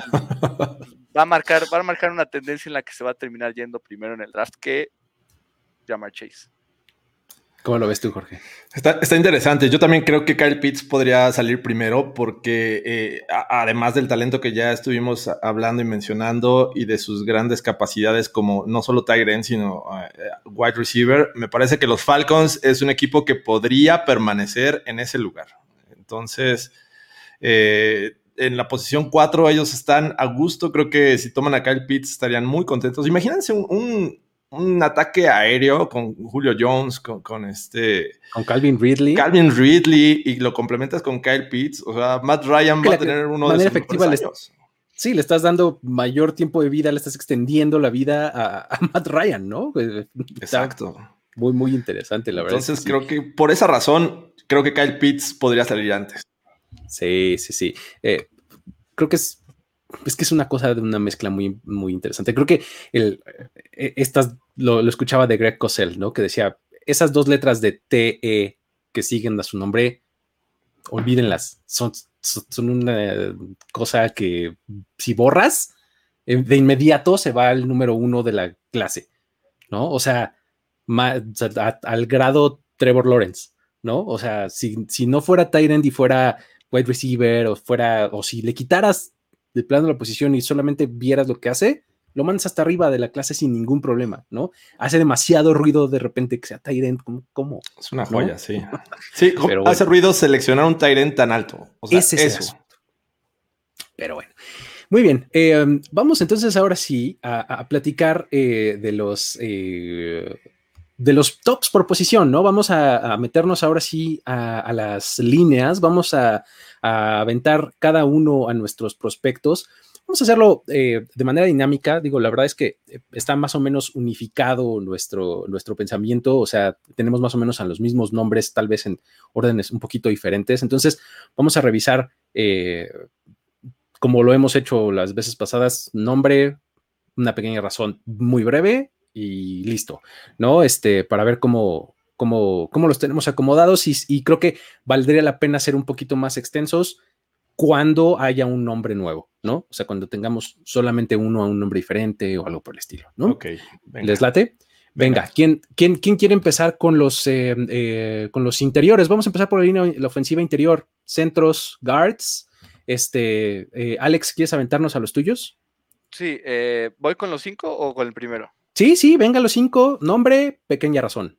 va a marcar, va a marcar una tendencia en la que se va a terminar yendo primero en el draft que Ja'Marr Chase. ¿Cómo lo ves tú, Jorge? Está, está interesante. Yo también creo que Kyle Pitts podría salir primero porque eh, a, además del talento que ya estuvimos hablando y mencionando y de sus grandes capacidades como no solo tight end, sino uh, wide receiver, me parece que los Falcons es un equipo que podría permanecer en ese lugar. Entonces, eh, en la posición cuatro ellos están a gusto. Creo que si toman a Kyle Pitts estarían muy contentos. Imagínense un... un un ataque aéreo con Julio Jones, con, con este... Con Calvin Ridley. Calvin Ridley, y lo complementas con Kyle Pitts. O sea, Matt Ryan va a tener uno de sus efectiva mejores años. Le, sí, le estás dando mayor tiempo de vida, le estás extendiendo la vida a, a Matt Ryan, ¿no? Exacto. Está muy, muy interesante, la verdad. Entonces, creo que por esa razón, creo que Kyle Pitts podría salir antes. Sí, sí, sí. Eh, creo que es... Es que es una cosa de una mezcla muy, muy interesante. Creo que el, estas lo, lo escuchaba de Greg Cosell, ¿no? Que decía, esas dos letras de T E que siguen a su nombre, olvídenlas. Son, son una cosa que si borras, de inmediato se va al número uno de la clase, ¿no? O sea, ma, a, al grado Trevor Lawrence, ¿no? O sea, si, si no fuera tight end y fuera wide receiver o fuera, o si le quitaras de plano la posición y solamente vieras lo que hace, lo mandas hasta arriba de la clase sin ningún problema, ¿no? Hace demasiado ruido de repente que sea tight end, ¿cómo? ¿cómo? Es una joya, ¿no? Sí. Sí, pero hace bueno, ruido seleccionar un tight end tan alto. O sea, ese es eso. Pero bueno. Muy bien, eh, vamos entonces ahora sí a, a platicar eh, de los... Eh, de los tops por posición, ¿no? Vamos a, a meternos ahora sí a, a las líneas, vamos a, a aventar cada uno a nuestros prospectos. Vamos a hacerlo eh, de manera dinámica. Digo, la verdad es que está más o menos unificado nuestro, nuestro pensamiento, o sea, tenemos más o menos a los mismos nombres, tal vez en órdenes un poquito diferentes. Entonces, vamos a revisar, eh, como lo hemos hecho las veces pasadas, nombre, una pequeña razón muy breve, y listo, ¿no? Este, para ver cómo, cómo, cómo los tenemos acomodados y, y creo que valdría la pena ser un poquito más extensos cuando haya un nombre nuevo, ¿no? O sea, cuando tengamos solamente uno a un nombre diferente o algo por el estilo, ¿no? Ok. Venga. ¿Les late? Venga, Venga. ¿Quién, quién, ¿quién quiere empezar con los, eh, eh, con los interiores? Vamos a empezar por la línea, la ofensiva interior, centros, guards. Este, eh, Alex, ¿quieres aventarnos a los tuyos? Sí, eh, ¿voy con los cinco o con el primero? Sí, sí, venga los cinco. Nombre, pequeña razón.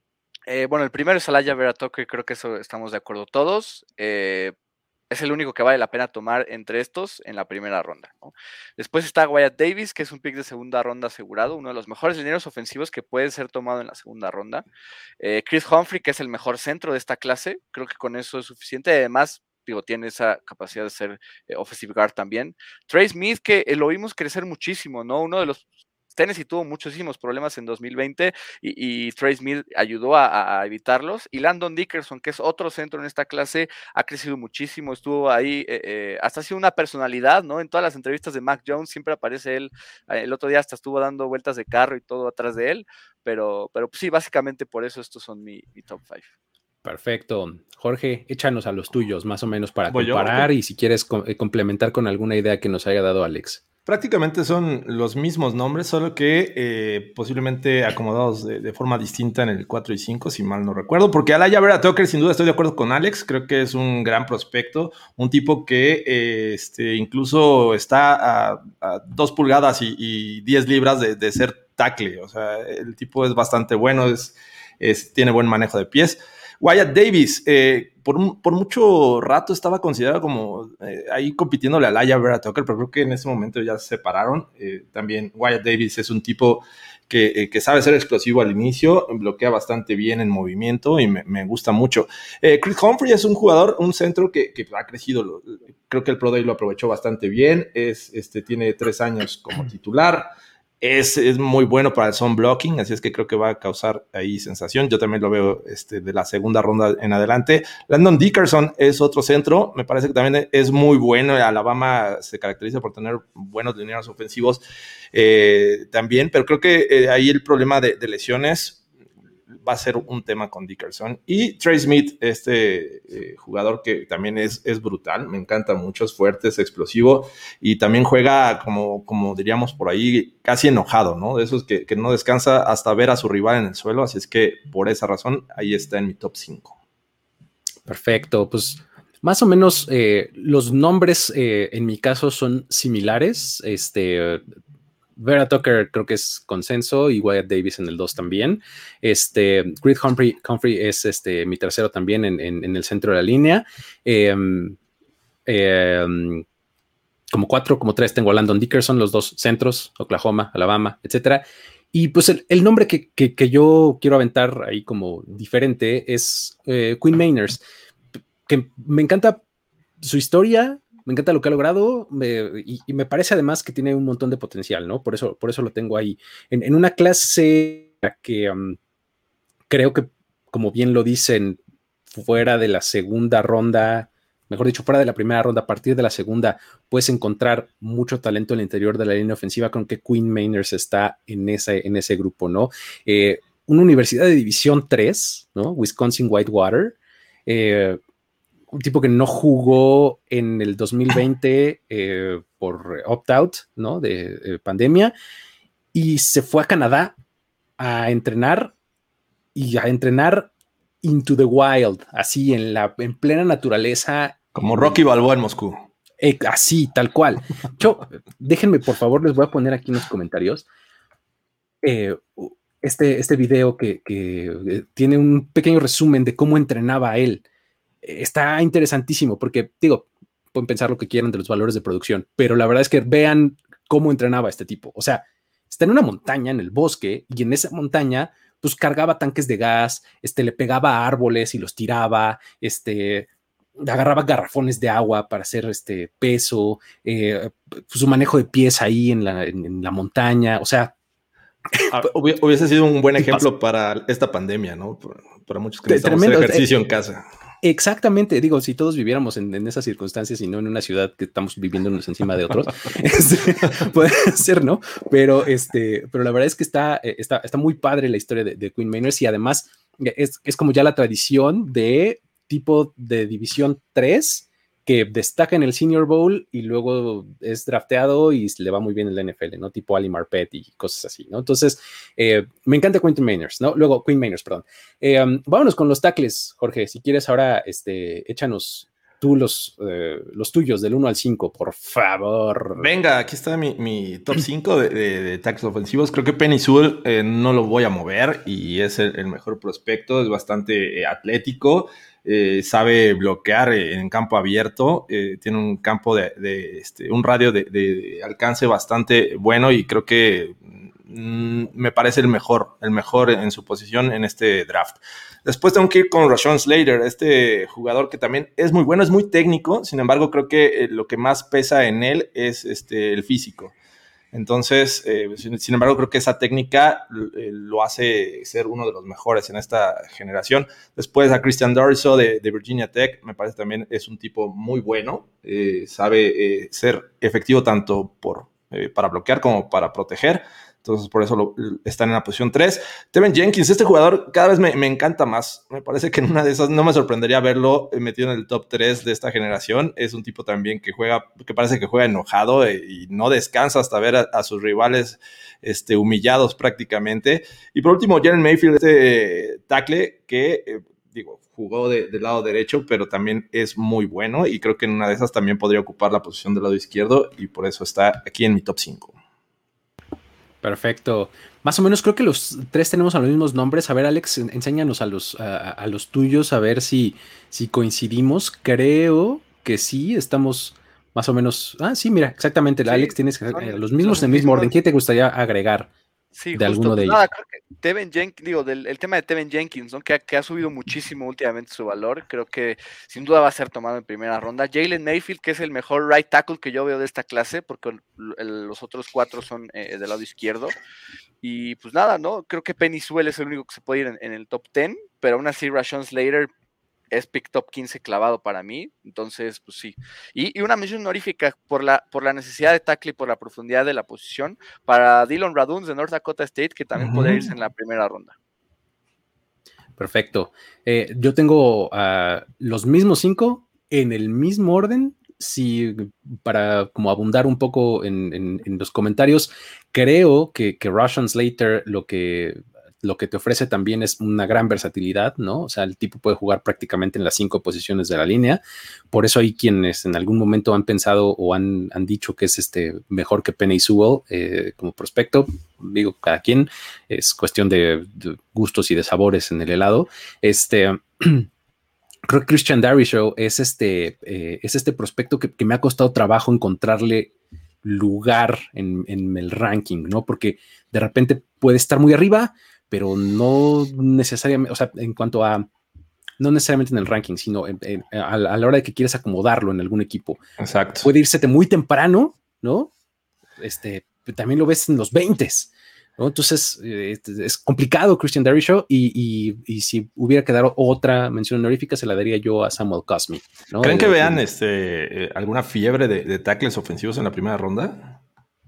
Eh, bueno, el primero es Alijah Vera-Tucker, creo que eso estamos de acuerdo todos. Eh, es el único que vale la pena tomar entre estos en la primera ronda, ¿no? Después está Wyatt Davis, que es un pick de segunda ronda asegurado, uno de los mejores linieros ofensivos que puede ser tomado en la segunda ronda. Eh, Chris Humphrey, que es el mejor centro de esta clase, creo que con eso es suficiente. Además, digo, tiene esa capacidad de ser eh, offensive guard también. Trey Smith, que eh, lo vimos crecer muchísimo, ¿no? Uno de los Tennessee tuvo muchísimos problemas en dos mil veinte y, y Trey Smith ayudó a, a evitarlos. Y Landon Dickerson, que es otro centro en esta clase, ha crecido muchísimo, estuvo ahí, eh, eh, hasta ha sido una personalidad, ¿no? En todas las entrevistas de Mac Jones siempre aparece él. El otro día hasta estuvo dando vueltas de carro y todo atrás de él, pero, pero pues sí, básicamente por eso estos son mi, mi top five. Perfecto. Jorge, échanos a los tuyos, más o menos, para ¿Voy comparar yo? y si quieres co- eh, complementar con alguna idea que nos haya dado Alex. Prácticamente son los mismos nombres, solo que eh, posiblemente acomodados de, de forma distinta en el cuatro y cinco, si mal no recuerdo, porque Alijah Vera-Tucker, sin duda estoy de acuerdo con Alex, creo que es un gran prospecto, un tipo que eh, este, incluso está a, a dos pulgadas y, y diez libras de, de ser tackle, o sea, el tipo es bastante bueno, es, es, tiene buen manejo de pies. Wyatt Davis, eh, por, un, por mucho rato estaba considerado como eh, ahí compitiéndole a Alijah Vera-Tucker, pero creo que en ese momento ya se separaron. Eh, también Wyatt Davis es un tipo que, eh, que sabe ser explosivo al inicio, bloquea bastante bien en movimiento y me, me gusta mucho. Eh, Chris Humphrey es un jugador, un centro que, que ha crecido, lo, creo que el Pro Day lo aprovechó bastante bien, es, este, tiene tres años como titular. Es, es muy bueno para el zone blocking, así es que creo que va a causar ahí sensación. Yo también lo veo este, de la segunda ronda en adelante. Landon Dickerson es otro centro, me parece que también es muy bueno. Alabama se caracteriza por tener buenos linieros ofensivos eh, también, pero creo que eh, ahí el problema de, de lesiones va a ser un tema con Dickerson. Y Trey Smith, este eh, jugador que también es, es brutal, me encanta mucho, es fuerte, es explosivo y también juega como, como diríamos por ahí, casi enojado, ¿no? De esos que, que no descansa hasta ver a su rival en el suelo, así es que por esa razón ahí está en mi top cinco. Perfecto, pues más o menos eh, los nombres eh, en mi caso son similares. Este... Vera-Tucker creo que es consenso y Wyatt Davis en el dos también. Este, Chris Humphrey, Humphrey es este, mi tercero también en, en, en el centro de la línea. Eh, eh, como cuatro, como tres tengo a Landon Dickerson, los dos centros, Oklahoma, Alabama, etcétera. Y pues el, el nombre que, que, que yo quiero aventar ahí como diferente es eh, Quinn Meinerz, que me encanta su historia. Me encanta lo que ha logrado me, y, y me parece además que tiene un montón de potencial, ¿no? Por eso, por eso lo tengo ahí. En, en una clase que um, creo que, como bien lo dicen, fuera de la segunda ronda, mejor dicho, fuera de la primera ronda, a partir de la segunda, puedes encontrar mucho talento en el interior de la línea ofensiva, con que Quinn Meinerz está en ese, en ese grupo, ¿no? Eh, una universidad de división tres, ¿no? Wisconsin Whitewater, eh, un tipo que no jugó en el dos mil veinte eh, por opt-out, ¿no? De eh, pandemia, y se fue a Canadá a entrenar y a entrenar into the wild, así en la en plena naturaleza. Como Rocky Balboa en Moscú. Eh, así, tal cual. Yo, déjenme, por favor, les voy a poner aquí en los comentarios eh, este, este video que, que eh, tiene un pequeño resumen de cómo entrenaba él. Está interesantísimo porque, digo, pueden pensar lo que quieran de los valores de producción, pero la verdad es que vean cómo entrenaba este tipo. O sea, está en una montaña, en el bosque, y en esa montaña, pues cargaba tanques de gas, este, le pegaba a árboles y los tiraba, este, agarraba garrafones de agua para hacer este peso, eh, su manejo de pies ahí en la, en, en la montaña. O sea, hubiese sido un buen ejemplo para esta pandemia, ¿no? Para muchos que necesitamos hacer ejercicio en casa. Exactamente, digo, si todos viviéramos en, en esas circunstancias y no en una ciudad que estamos viviendo unos encima de otros, este, puede ser, ¿no? Pero, este, pero la verdad es que está, está, está muy padre la historia de, de Quinn Meinerz y además es, es como ya la tradición de tipo de división tres que destaca en el Senior Bowl y luego es drafteado y le va muy bien en la N F L, ¿no? Tipo Ali Marpet y cosas así, ¿no? Entonces, eh, me encanta Quentin Manners, ¿no? Luego, Quinn Manners, perdón. Eh, um, vámonos con los tackles, Jorge. Si quieres ahora, este, échanos tú los, eh, los tuyos del uno al cinco, por favor. Venga, aquí está mi, mi top cinco de, de, de tackles ofensivos. Creo que Penei Sewell eh, no lo voy a mover y es el, el mejor prospecto. Es bastante eh, atlético, eh, sabe bloquear eh, en campo abierto, eh, tiene un campo de, de este, un radio de, de alcance bastante bueno y creo que mm, me parece el mejor, el mejor en su posición en este draft. Después tengo que ir con Rashawn Slater, este jugador que también es muy bueno, es muy técnico, sin embargo creo que eh, lo que más pesa en él es este, el físico. Entonces, eh, sin, sin embargo, creo que esa técnica eh, lo hace ser uno de los mejores en esta generación. Después a Christian Darrisaw de, de Virginia Tech, me parece también es un tipo muy bueno, eh, sabe eh, ser efectivo tanto por, eh, para bloquear como para proteger. Entonces, por eso lo, están en la posición tres. Tevin Jenkins, este jugador cada vez me, me encanta más. Me parece que en una de esas no me sorprendería verlo metido en el top tres de esta generación. Es un tipo también que juega, que parece que juega enojado y no descansa hasta ver a, a sus rivales este, humillados prácticamente. Y por último, Jalen Mayfield, este eh, tackle que, eh, digo, jugó de, del lado derecho, pero también es muy bueno. Y creo que en una de esas también podría ocupar la posición del lado izquierdo. Y por eso está aquí en mi top cinco. Perfecto. Más o menos creo que los tres tenemos a los mismos nombres. A ver, Alex, enséñanos a los, a, a los tuyos, a ver si, si coincidimos. Creo que sí, estamos más o menos... Ah, sí, mira, exactamente. Sí, Alex, tienes eh, los mismos en el mismo orden. ¿Qué te gustaría agregar? Sí, de justo, alguno de pues ellos. Nada, creo que Tevin Jenkins, digo, del, el tema de Tevin Jenkins, ¿no? Que ha, que ha subido muchísimo últimamente su valor, creo que sin duda va a ser tomado en primera ronda. Jalen Mayfield, que es el mejor right tackle que yo veo de esta clase, porque el, el, los otros cuatro son eh, del lado izquierdo. Y pues nada, ¿no? Creo que Penei Sewell es el único que se puede ir en, en el top diez, pero aún así Rashawn Slater es pick top quince clavado para mí, entonces pues sí. Y, y una mención honorífica por la, por la necesidad de tackle y por la profundidad de la posición para Dylan Raduns de North Dakota State, que también uh-huh. podría irse en la primera ronda. Perfecto. Eh, yo tengo uh, los mismos cinco en el mismo orden. Sí, para como abundar un poco en, en, en los comentarios, creo que, que Rashawn Slater lo que... lo que te ofrece también es una gran versatilidad, ¿no? O sea, el tipo puede jugar prácticamente en las cinco posiciones de la línea. Por eso hay quienes en algún momento han pensado o han, han dicho que es este mejor que Penei Sewell eh, como prospecto. Digo, cada quien, es cuestión de, de gustos y de sabores en el helado. Este... Creo que Christian Darrisaw es este, eh, es este prospecto que, que me ha costado trabajo encontrarle lugar en, en el ranking, ¿no? Porque de repente puede estar muy arriba, pero no necesariamente, o sea, en cuanto a, no necesariamente en el ranking, sino en, en, a, a la hora de que quieres acomodarlo en algún equipo. Exacto. Puede irse muy temprano, ¿no? Este, también lo ves en los veintes, ¿no? Entonces, eh, es complicado Christian Darrisaw y, y, y si hubiera que dar otra mención honorífica, se la daría yo a Samuel Cosmi, ¿no? ¿Creen de, que de, vean de, este, eh, alguna fiebre de, de tackles ofensivos en la primera ronda?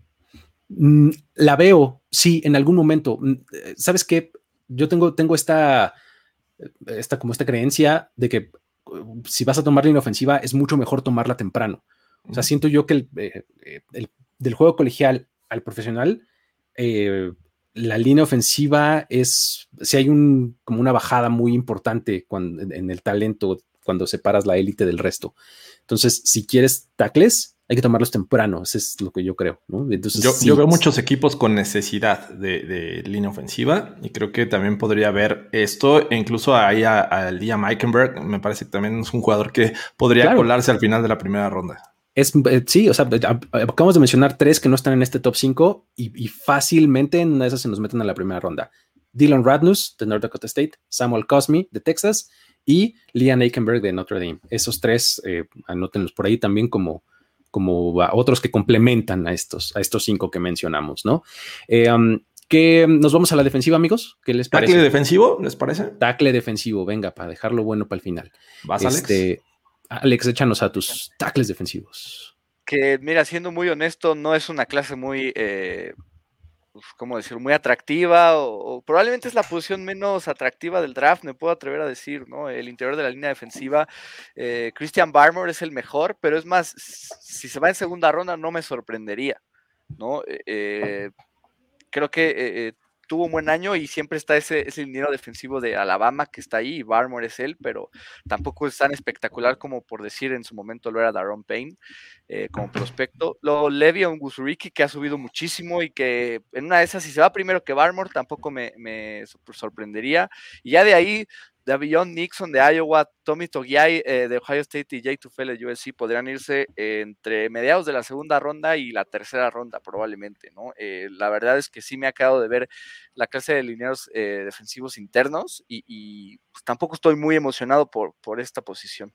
La veo, sí, en algún momento. ¿Sabes qué? Yo tengo, tengo esta, esta, como esta creencia de que si vas a tomar línea ofensiva es mucho mejor tomarla temprano. O sea, siento yo que el, eh, el, del juego colegial al profesional, eh, la línea ofensiva es, si hay un, como una bajada muy importante cuando, en el talento cuando separas la élite del resto. Entonces, si quieres tackles, hay que tomarlos temprano, eso es lo que yo creo, ¿no? Entonces, yo, sí, yo veo muchos equipos con necesidad de, de línea ofensiva y creo que también podría haber esto, e incluso ahí al Liam Eichenberg, me parece que también es un jugador que podría claro. colarse al final de la primera ronda. Es, eh, sí, o sea, acabamos de mencionar tres que no están en este top cinco y, y fácilmente en una de esas se nos meten a la primera ronda. Dylan Radnus de North Dakota State, Samuel Cosmi de Texas y Liam Eichenberg de Notre Dame. Esos tres, eh, anótenlos por ahí también como como otros que complementan a estos, a estos cinco que mencionamos, ¿no? Eh, um, que nos vamos a la defensiva, amigos. ¿Qué les parece? ¿Tackle defensivo, les parece? Tackle defensivo, venga, para dejarlo bueno para el final. ¿Vas, este, Alex? Alex, échanos a tus tackles defensivos. Que, mira, siendo muy honesto, no es una clase muy... Eh... ¿cómo decir? Muy atractiva, o, o probablemente es la posición menos atractiva del draft, me puedo atrever a decir, ¿no? El interior de la línea defensiva, eh, Christian Barmore es el mejor, pero es más, si se va en segunda ronda no me sorprendería, ¿no? Eh, creo que eh, eh, tuvo un buen año y siempre está ese, ese liniero defensivo de Alabama que está ahí, y Barmore es él, pero tampoco es tan espectacular como por decir en su momento lo era Daron Payne eh, como prospecto. Luego Le'Veon Bosworth, que ha subido muchísimo y que en una de esas, si se va primero que Barmore, tampoco me, me sorprendería. Y ya de ahí, Davion Nixon de Iowa, Tommy Togiai eh, de Ohio State y Jay Tufele de U S C podrían irse eh, entre mediados de la segunda ronda y la tercera ronda probablemente, ¿no? Eh, la verdad es que sí me ha quedado de ver la clase de lineeros eh, defensivos internos y, y pues, tampoco estoy muy emocionado por, por esta posición.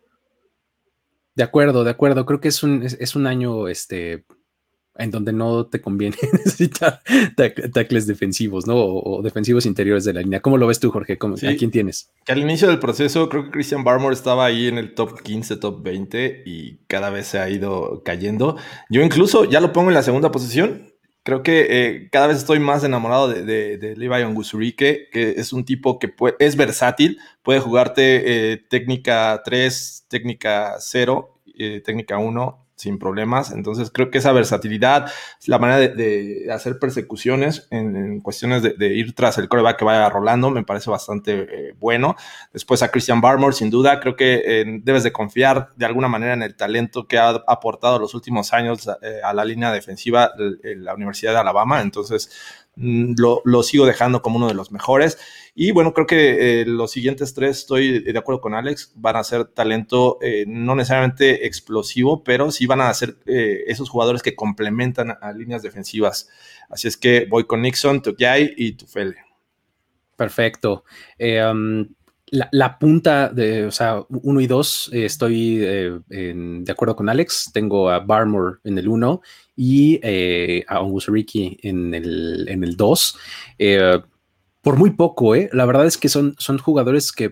De acuerdo, de acuerdo. Creo que es un, es, es un año este, en donde no te conviene necesitar tackles defensivos, ¿no? O, o defensivos interiores de la línea. ¿Cómo lo ves tú, Jorge? ¿Cómo, sí, ¿a quién tienes? Que al inicio del proceso creo que Christian Barmore estaba ahí en el top quince, top veinte y cada vez se ha ido cayendo. Yo incluso ya lo pongo en la segunda posición. Creo que eh, cada vez estoy más enamorado de, de, de Le'Veon Bosworth, que es un tipo que puede, es versátil, puede jugarte eh, técnica tres, técnica cero, eh, técnica uno sin problemas. Entonces creo que esa versatilidad, la manera de, de hacer persecuciones en, en cuestiones de, de ir tras el quarterback que vaya rolando, me parece bastante eh, bueno. Después a Christian Barmore, sin duda, creo que eh, debes de confiar de alguna manera en el talento que ha aportado los últimos años eh, a la línea defensiva de la Universidad de Alabama. Entonces Lo, lo sigo dejando como uno de los mejores. Y bueno, creo que eh, los siguientes tres, estoy de acuerdo con Alex, van a ser talento eh, no necesariamente explosivo, pero sí van a ser eh, esos jugadores que complementan a, a líneas defensivas. Así es que voy con Nixon, Togiai y Tufele. Perfecto. Eh, um, la, la punta de, o sea, uno y dos, eh, estoy eh, en, de acuerdo con Alex. Tengo a Barmore en el uno y eh, a Onwuzurike en el, en el dos. Eh, por muy poco, eh. La verdad es que son, son jugadores que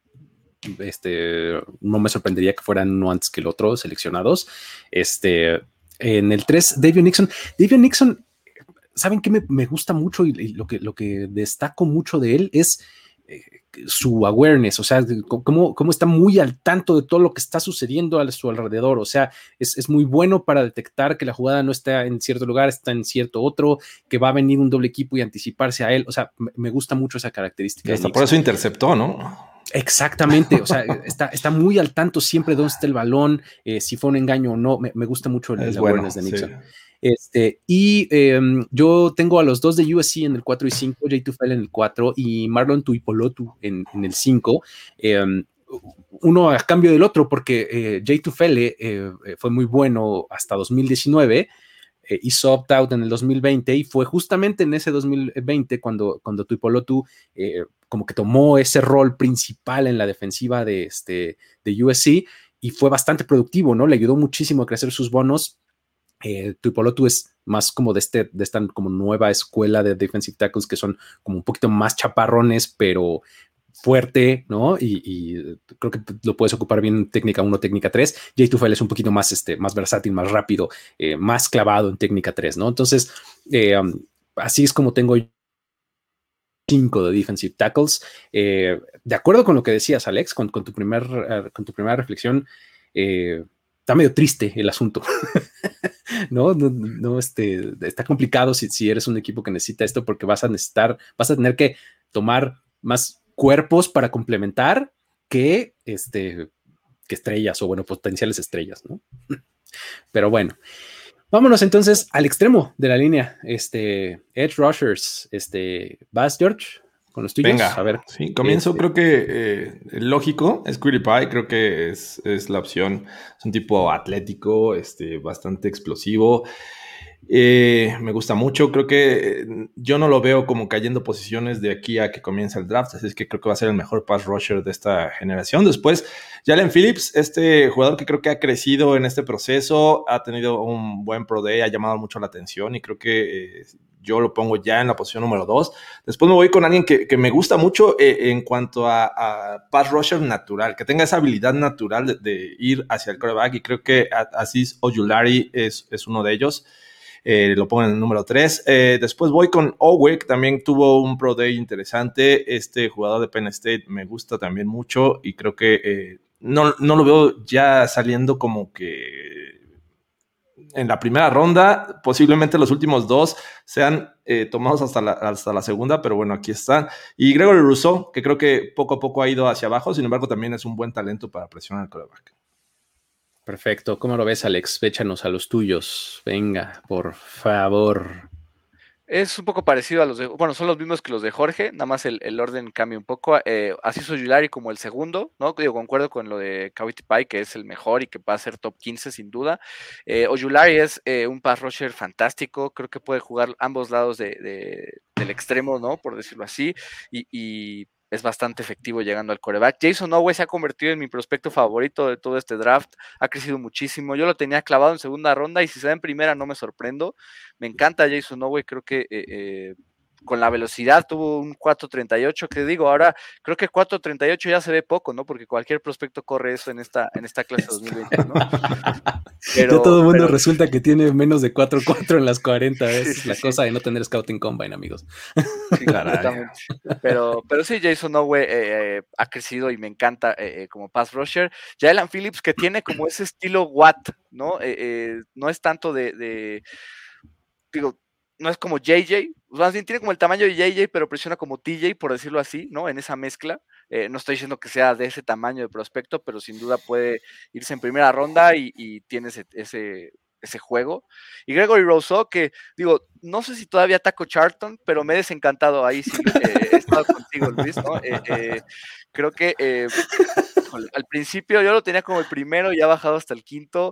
este, no me sorprendería que fueran uno antes que el otro seleccionados. Este, en el tres, Davion Nixon. Davion Nixon, ¿saben qué me, me gusta mucho? Y, y lo, que, lo que destaco mucho de él es eh, su awareness, o sea, cómo, cómo está muy al tanto de todo lo que está sucediendo a su alrededor. O sea, es, es muy bueno para detectar que la jugada no está en cierto lugar, está en cierto otro, que va a venir un doble equipo y anticiparse a él. O sea, me, me gusta mucho esa característica. Y hasta por eso interceptó, ¿no? Exactamente, o sea, está, está muy al tanto siempre de dónde está el balón, eh, si fue un engaño o no. Me, me gusta mucho el, el awareness bueno, de Nixon. Sí. Este, y eh, yo tengo a los dos de U S C en el cuatro y cinco, Jay Tufele en el cuatro y Marlon Tuipolotu en, en el cinco. Eh, uno a cambio del otro, porque eh, Jay Tufele eh, fue muy bueno hasta dos mil diecinueve. Eh, hizo opt-out en el dos mil veinte y fue justamente en ese dos mil veinte cuando, cuando Tuipolotu eh, como que tomó ese rol principal en la defensiva de, este, de U S C y fue bastante productivo, ¿no? Le ayudó muchísimo a crecer sus bonos. Eh, Tuipolotu es más como de, este, de esta como nueva escuela de defensive tackles que son como un poquito más chaparrones, pero fuerte, ¿no? Y, y creo que lo puedes ocupar bien en técnica uno, técnica tres. Jay Tufele es un poquito más, este, más versátil, más rápido, eh, más clavado en técnica tres, ¿no? Entonces, eh, um, así es como tengo cinco de defensive tackles. Eh, de acuerdo con lo que decías, Alex, con, con, tu, primer, uh, con tu primera reflexión, eh, está medio triste el asunto. ¿No? No, no, este, está complicado si, si eres un equipo que necesita esto, porque vas a necesitar, vas a tener que tomar más cuerpos para complementar que, este, que estrellas o, bueno, potenciales estrellas, ¿no? Pero bueno, vámonos entonces al extremo de la línea. Este, Edge Rushers, este, ¿vas, George? Con los tuyos. Venga, a ver. Sí, comienzo, este, creo que eh, lógico, es Kwity Paye, creo que es, es la opción. Es un tipo atlético, este, bastante explosivo. Eh, me gusta mucho, creo que eh, yo no lo veo como cayendo posiciones de aquí a que comience el draft, así es que creo que va a ser el mejor pass rusher de esta generación. Después, Jalen Phillips, este jugador que creo que ha crecido en este proceso, ha tenido un buen pro day, ha llamado mucho la atención y creo que eh, yo lo pongo ya en la posición número dos. Después me voy con alguien que, que me gusta mucho eh, en cuanto a, a pass rusher natural, que tenga esa habilidad natural de, de ir hacia el quarterback, y creo que Azeez Ojulari es, es uno de ellos. eh, lo pongo en el número tres. Eh, después voy con Owe, que también tuvo un Pro Day interesante. Este jugador de Penn State me gusta también mucho y creo que eh, no, no lo veo ya saliendo como que en la primera ronda. Posiblemente los últimos dos sean eh, tomados hasta la, hasta la segunda, pero bueno, aquí están. Y Gregory Rousseau, que creo que poco a poco ha ido hacia abajo, sin embargo también es un buen talento para presionar al quarterback. Perfecto. ¿Cómo lo ves, Alex? Échanos a los tuyos. Venga, por favor. Es un poco parecido a los de, bueno, son los mismos que los de Jorge, nada más el, el orden cambia un poco. Eh, así es Ojulari como el segundo, ¿no? Yo concuerdo con lo de Kawiti Pai, que es el mejor y que va a ser top quince sin duda. Eh, Ojulari es eh, un pass rusher fantástico, creo que puede jugar ambos lados de, de, del extremo, ¿no? Por decirlo así, y, y es bastante efectivo llegando al quarterback. Jayson Oweh se ha convertido en mi prospecto favorito de todo este draft, ha crecido muchísimo. Yo lo tenía clavado en segunda ronda y si se da en primera no me sorprendo. Me encanta Jayson Oweh, creo que eh, eh, con la velocidad tuvo un cuatro treinta y ocho, que digo, ahora creo que cuatro treinta y ocho ya se ve poco, ¿no? Porque cualquier prospecto corre eso en esta, en esta clase dos mil veinte, ¿no? Pero, ya todo el mundo pero, resulta que tiene menos de cuatro cuatro en las cuarenta, es sí, sí, la sí. cosa de no tener Scouting Combine, amigos. Sí, completamente. Pero, pero sí, Jayson Oweh eh, eh, ha crecido y me encanta eh, como pass rusher. Jalen Phillips, que tiene como ese estilo Watt, ¿no? Eh, eh, no es tanto de, de digo, no es como J J, más bien tiene como el tamaño de J J, pero presiona como T J, por decirlo así, ¿no? En esa mezcla. Eh, no estoy diciendo que sea de ese tamaño de prospecto, pero sin duda puede irse en primera ronda y, y tiene ese, ese, ese juego. Y Gregory Rousseau, que digo, no sé si todavía ataco Charlton, pero me he desencantado ahí, sí, eh, he estado contigo, Luis, ¿no? Eh, eh, creo que eh, al principio yo lo tenía como el primero y ha bajado hasta el quinto.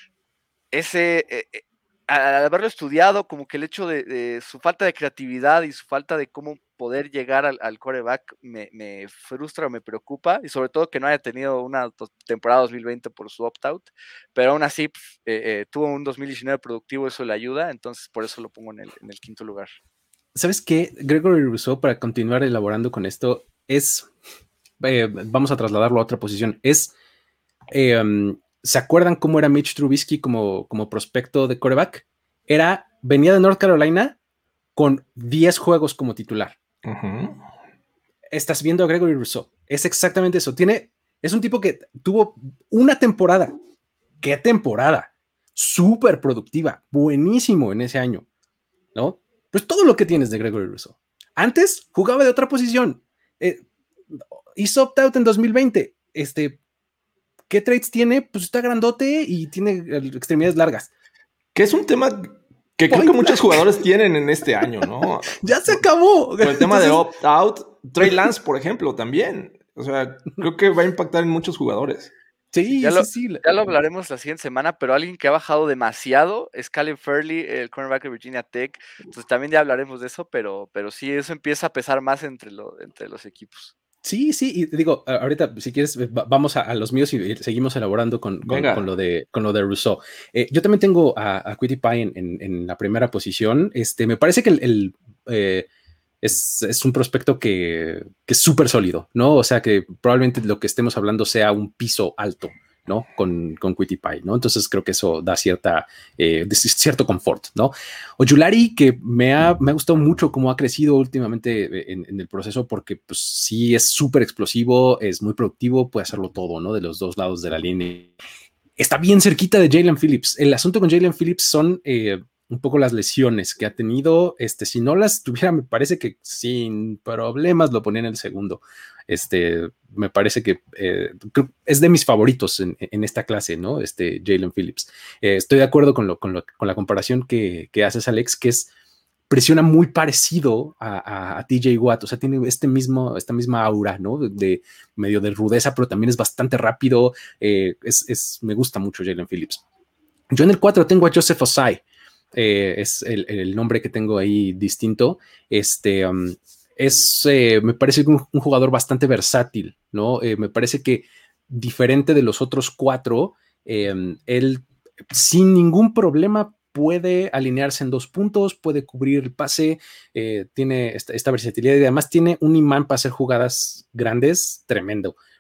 Ese... Eh, al haberlo estudiado, como que el hecho de, de su falta de creatividad y su falta de cómo poder llegar al, al quarterback me, me frustra o me preocupa, y sobre todo que no haya tenido una temporada dos mil veinte por su opt-out, pero aún así eh, eh, tuvo un dos mil diecinueve productivo, eso le ayuda, entonces por eso lo pongo en el, en el quinto lugar. ¿Sabes qué? Gregory Rousseau, para continuar elaborando con esto, es, eh, vamos a trasladarlo a otra posición, es... Eh, um, ¿se acuerdan cómo era Mitch Trubisky como, como prospecto de quarterback? Era, venía de North Carolina con diez juegos como titular. Uh-huh. Estás viendo a Gregory Rousseau. Es exactamente eso. Tiene, es un tipo que tuvo una temporada. ¿Qué temporada? Súper productiva. Buenísimo en ese año, ¿no? Pues todo lo que tienes de Gregory Rousseau. Antes jugaba de otra posición. Eh, hizo opt-out en dos mil veinte. Este... ¿Qué traits tiene? Pues está grandote y tiene extremidades largas. Que es un tema que creo que muchos jugadores tienen en este año, ¿no? Ya se acabó. Con el tema Entonces... de opt-out, Trey Lance, por ejemplo, también. O sea, creo que va a impactar en muchos jugadores. Sí, ya, sí, lo, sí. ya lo hablaremos la siguiente semana, pero alguien que ha bajado demasiado es Caleb Farley, el cornerback de Virginia Tech. Entonces también ya hablaremos de eso, pero, pero sí, eso empieza a pesar más entre, lo, entre los equipos. Sí, sí, y digo, ahorita si quieres vamos a, a los míos y seguimos elaborando con, con, con, lo, de, con lo de Rousseau. Eh, yo también tengo a, a Kwity Paye en, en, en la primera posición. Este, me parece que el, el eh, es, es un prospecto que, que es súper sólido, ¿no? O sea que probablemente lo que estemos hablando sea un piso alto, ¿no? Con, con Kwity Paye, ¿no? Entonces creo que eso da cierta, eh, cierto confort, ¿no? Ojulari, que me ha, me ha gustado mucho cómo ha crecido últimamente en, en el proceso, porque pues sí es súper explosivo, es muy productivo, puede hacerlo todo, ¿no? De los dos lados de la línea. Está bien cerquita de Jalen Phillips. El asunto con Jalen Phillips son eh, un poco las lesiones que ha tenido. Este, si no las tuviera, me parece que sin problemas lo ponía en el segundo. Este, me parece que eh, es de mis favoritos en, en esta clase, ¿no? Este Jalen Phillips. Eh, estoy de acuerdo con, lo, con, lo, con la comparación que, que haces, Alex, que es presiona muy parecido a, a, a T J Watt. O sea, tiene este mismo, esta misma aura, ¿no? De, de medio de rudeza, pero también es bastante rápido. Eh, es, es, me gusta mucho Jalen Phillips. Yo en el cuatro tengo a Joseph Ossai. Eh, es el, el nombre que tengo ahí distinto. Este... Um, Es, eh, me parece un, un jugador bastante versátil, ¿no? Eh, me parece que diferente de los otros cuatro, eh, él sin ningún problema puede alinearse en dos puntos, puede cubrir el pase, eh, tiene esta, esta versatilidad y además tiene un imán para hacer jugadas grandes tremendo,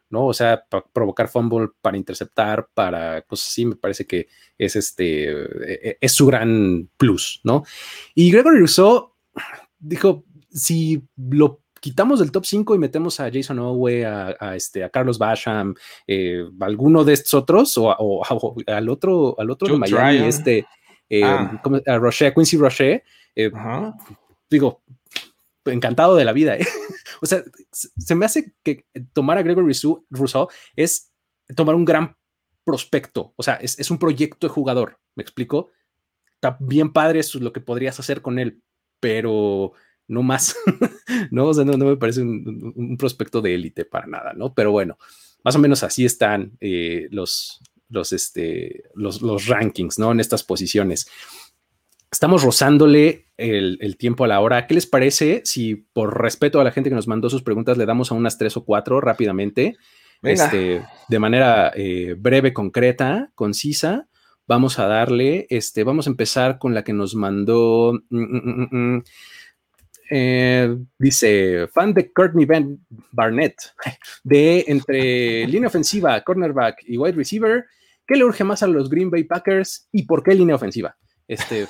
¿no? O sea, para provocar fumble, para interceptar, para cosas así, me parece que es este, es su gran plus, ¿no? Y Gregory Rousseau dijo, si lo quitamos del top cinco y metemos a Jason Owe, a, a, este, a Carlos Basham, eh, alguno de estos otros, o, o, o al otro, al otro Joe de Miami, Tryon. este, eh, Ah. ¿cómo, a Roche, Quincy Roche, eh, digo, encantado de la vida, ¿eh? O sea, se me hace que tomar a Gregory Rousseau es tomar un gran prospecto, o sea, es, es un proyecto de jugador, ¿me explico? Está bien padre eso es lo que podrías hacer con él, pero no más, ¿no? O sea, no, no me parece un, un prospecto de élite para nada, ¿no? Pero bueno, más o menos así están eh, los, los, este, los, los rankings, ¿no? En estas posiciones. Estamos rozándole el, el tiempo a la hora. ¿Qué les parece si por respeto a la gente que nos mandó sus preguntas le damos a unas tres o cuatro rápidamente? Este, de manera eh, breve, concreta, concisa. Vamos a darle, este, vamos a empezar con la que nos mandó, mm, mm, mm, mm, eh, dice, fan de Courtney Van Barnett, de entre línea ofensiva, cornerback y wide receiver, ¿qué le urge más a los Green Bay Packers y por qué línea ofensiva? Este,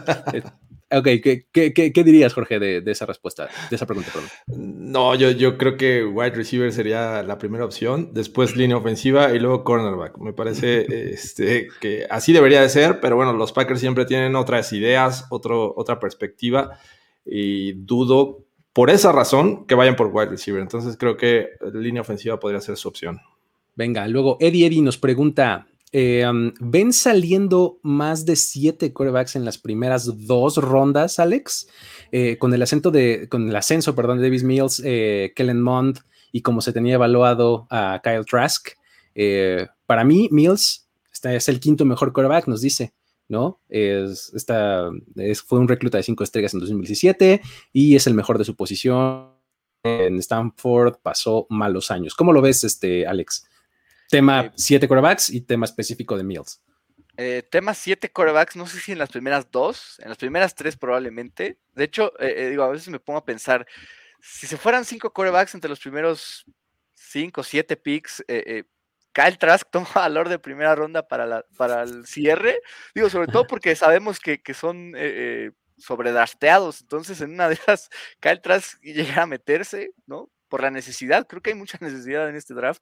ok, ¿qué, qué, qué, qué dirías, Jorge, de, de esa respuesta, de esa pregunta? Perdón. No, yo, yo creo que wide receiver sería la primera opción, después línea ofensiva y luego cornerback. Me parece este, que así debería de ser, pero bueno, los Packers siempre tienen otras ideas, otro, otra perspectiva y dudo por esa razón que vayan por wide receiver. Entonces creo que línea ofensiva podría ser su opción. Venga, luego Eddie Eddie nos pregunta, Eh, um, ¿ven saliendo más de siete quarterbacks en las primeras dos rondas, Alex? Eh, con el acento de, con el ascenso, perdón, de Davis Mills, eh, Kellen Mond y como se tenía evaluado a Kyle Trask. Eh, para mí, Mills está, es el quinto mejor quarterback, nos dice, ¿no? Es, está, es, fue un recluta de cinco estrellas en dos mil diecisiete y es el mejor de su posición. En Stanford pasó malos años. ¿Cómo lo ves, este, Alex? Tema siete eh, quarterbacks y tema específico de Mills. Eh, tema siete quarterbacks, no sé si en las primeras dos, en las primeras tres probablemente. De hecho, eh, eh, digo, a veces me pongo a pensar, si se fueran cinco quarterbacks entre los primeros cinco, siete picks, eh, eh, Kyle Trask toma valor de primera ronda para, la, para el cierre. Digo, sobre todo porque sabemos que, que son eh, eh, sobredrafteados. Entonces, en una de esas, Kyle Trask llega a meterse, ¿no? Por la necesidad. Creo que hay mucha necesidad en este draft.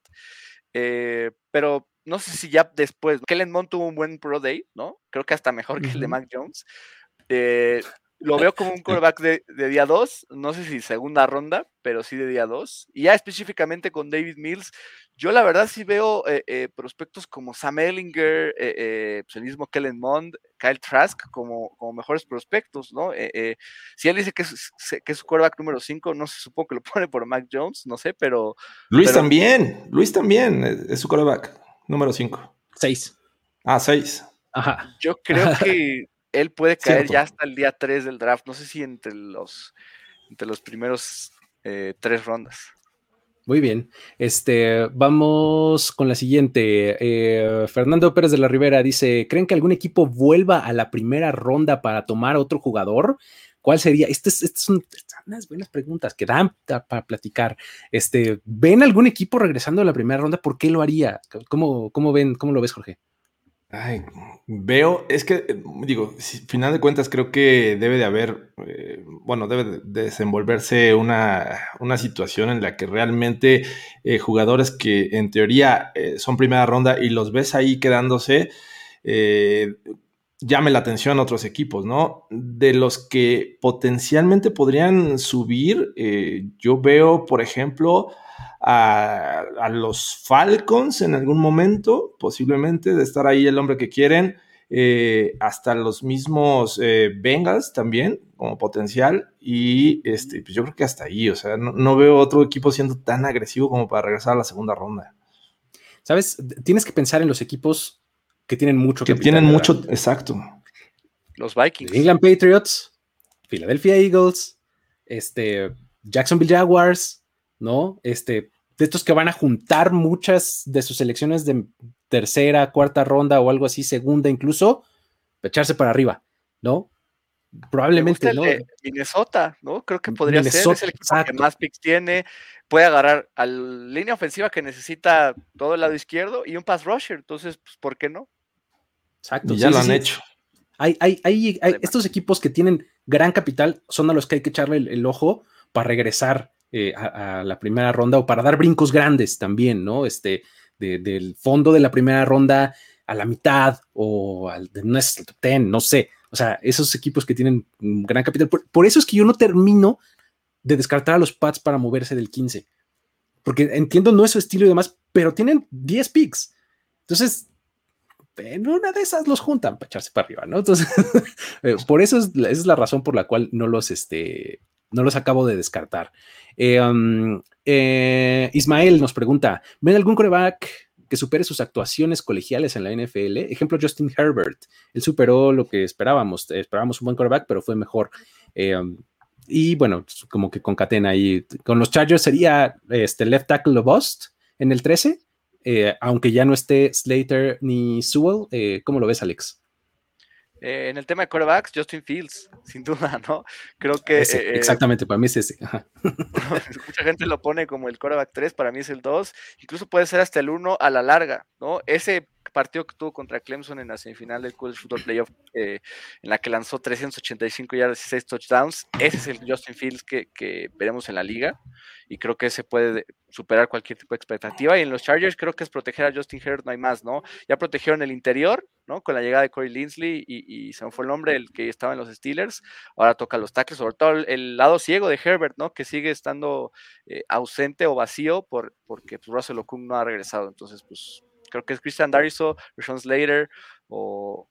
Eh, pero no sé si ya después, Kellen Mond tuvo un buen Pro Day, ¿no? Creo que hasta mejor que el de Mac Jones. Eh, lo veo como un quarterback de, de día dos, no sé si segunda ronda, pero sí de día dos. Y ya específicamente con David Mills, yo la verdad sí veo eh, eh, prospectos como Sam Ehlinger, eh, eh, pues el mismo Kellen Mond, Kyle Trask como, como mejores prospectos, ¿no? Eh, eh, si él dice que es, que es su quarterback número cinco, no sé, supongo que lo pone por Mac Jones, no sé, pero... Luis pero, también, Luis también es su quarterback número cinco. seis. Ah, seis. Ajá. Yo creo que él puede caer Cierto. ya hasta el día tres del draft. No sé si entre los, entre los primeros eh, tres rondas. Muy bien. Este, vamos con la siguiente. Eh, Fernando Pérez de la Rivera dice: ¿creen que algún equipo vuelva a la primera ronda para tomar otro jugador? ¿Cuál sería? Estas este son unas buenas preguntas que dan para platicar. Este, ¿ven algún equipo regresando a la primera ronda? ¿Por qué lo haría? ¿Cómo, cómo ven? ¿Cómo lo ves, Jorge? Ay, veo, es que, digo, si, final de cuentas creo que debe de haber, eh, bueno, debe de desenvolverse una, una situación en la que realmente eh, jugadores que en teoría eh, son primera ronda y los ves ahí quedándose, eh, llame la atención a otros equipos, ¿no? De los que potencialmente podrían subir, eh, yo veo, por ejemplo... A, a los Falcons en algún momento, posiblemente, de estar ahí el hombre que quieren, eh, hasta los mismos eh, Bengals también, como potencial, y este, pues yo creo que hasta ahí, o sea, no, no veo otro equipo siendo tan agresivo como para regresar a la segunda ronda. ¿Sabes? Tienes que pensar en los equipos que tienen mucho que capital, tienen ¿verdad? mucho, exacto. Los Vikings. New England Patriots, Philadelphia Eagles, este, Jacksonville Jaguars, ¿no? Este, de estos que van a juntar muchas de sus selecciones de tercera, cuarta ronda o algo así, segunda incluso, echarse para arriba, ¿no? Probablemente, Me gusta ¿no? el de Minnesota, ¿no? Creo que podría Minnesota, ser, es el equipo exacto. que más picks tiene, puede agarrar a la línea ofensiva que necesita todo el lado izquierdo y un pass rusher. Entonces, pues, ¿por qué no? Exacto. Y ya sí, lo sí, han sí. hecho. Hay, hay, hay, hay estos equipos que tienen gran capital son a los que hay que echarle el, el ojo para regresar eh, a, a la primera ronda o para dar brincos grandes también, ¿no? Este, de, del fondo de la primera ronda a la mitad o al de no es top diez, no sé. O sea, esos equipos que tienen gran capital. Por, por eso es que yo no termino de descartar a los Pats para moverse del quince. Porque entiendo no es su estilo y demás, pero tienen diez picks. Entonces, en una de esas los juntan para echarse para arriba, ¿no? Entonces, por eso es, esa es la razón por la cual no los, este, no los acabo de descartar. Eh, um, eh, Ismael nos pregunta, ¿ven algún quarterback que supere sus actuaciones colegiales en la N F L? Ejemplo, Justin Herbert. Él superó lo que esperábamos. Esperábamos un buen quarterback, pero fue mejor. Eh, um, y bueno, como que concatena ahí. Con los Chargers sería este left tackle o bust en el trece. Eh, aunque ya no esté Slater ni Sewell, eh, ¿cómo lo ves, Alex? Eh, en el tema de quarterbacks, Justin Fields, sin duda, ¿no? Creo que... Ese, eh, exactamente, para mí es ese. Ajá. Mucha gente lo pone como el quarterback tres, para mí es el dos, incluso puede ser hasta el uno a la larga, ¿no? Ese partido que tuvo contra Clemson en la semifinal del College Football Playoff, eh, en la que lanzó trescientos ochenta y cinco yardas y seis touchdowns, ese es el Justin Fields que, que veremos en la liga, y creo que ese puede superar cualquier tipo de expectativa, y en los Chargers creo que es proteger a Justin Herbert, no hay más, ¿no? Ya protegieron el interior, ¿no? Con la llegada de Corey Linsley, y, y se me fue el nombre, el que estaba en los Steelers, ahora toca los tackles, sobre todo el, el lado ciego de Herbert, ¿no? Que sigue estando eh, ausente o vacío por, porque pues, Russell Okung no ha regresado, entonces pues creo que es Christian Darrisaw, Rashawn Slater, o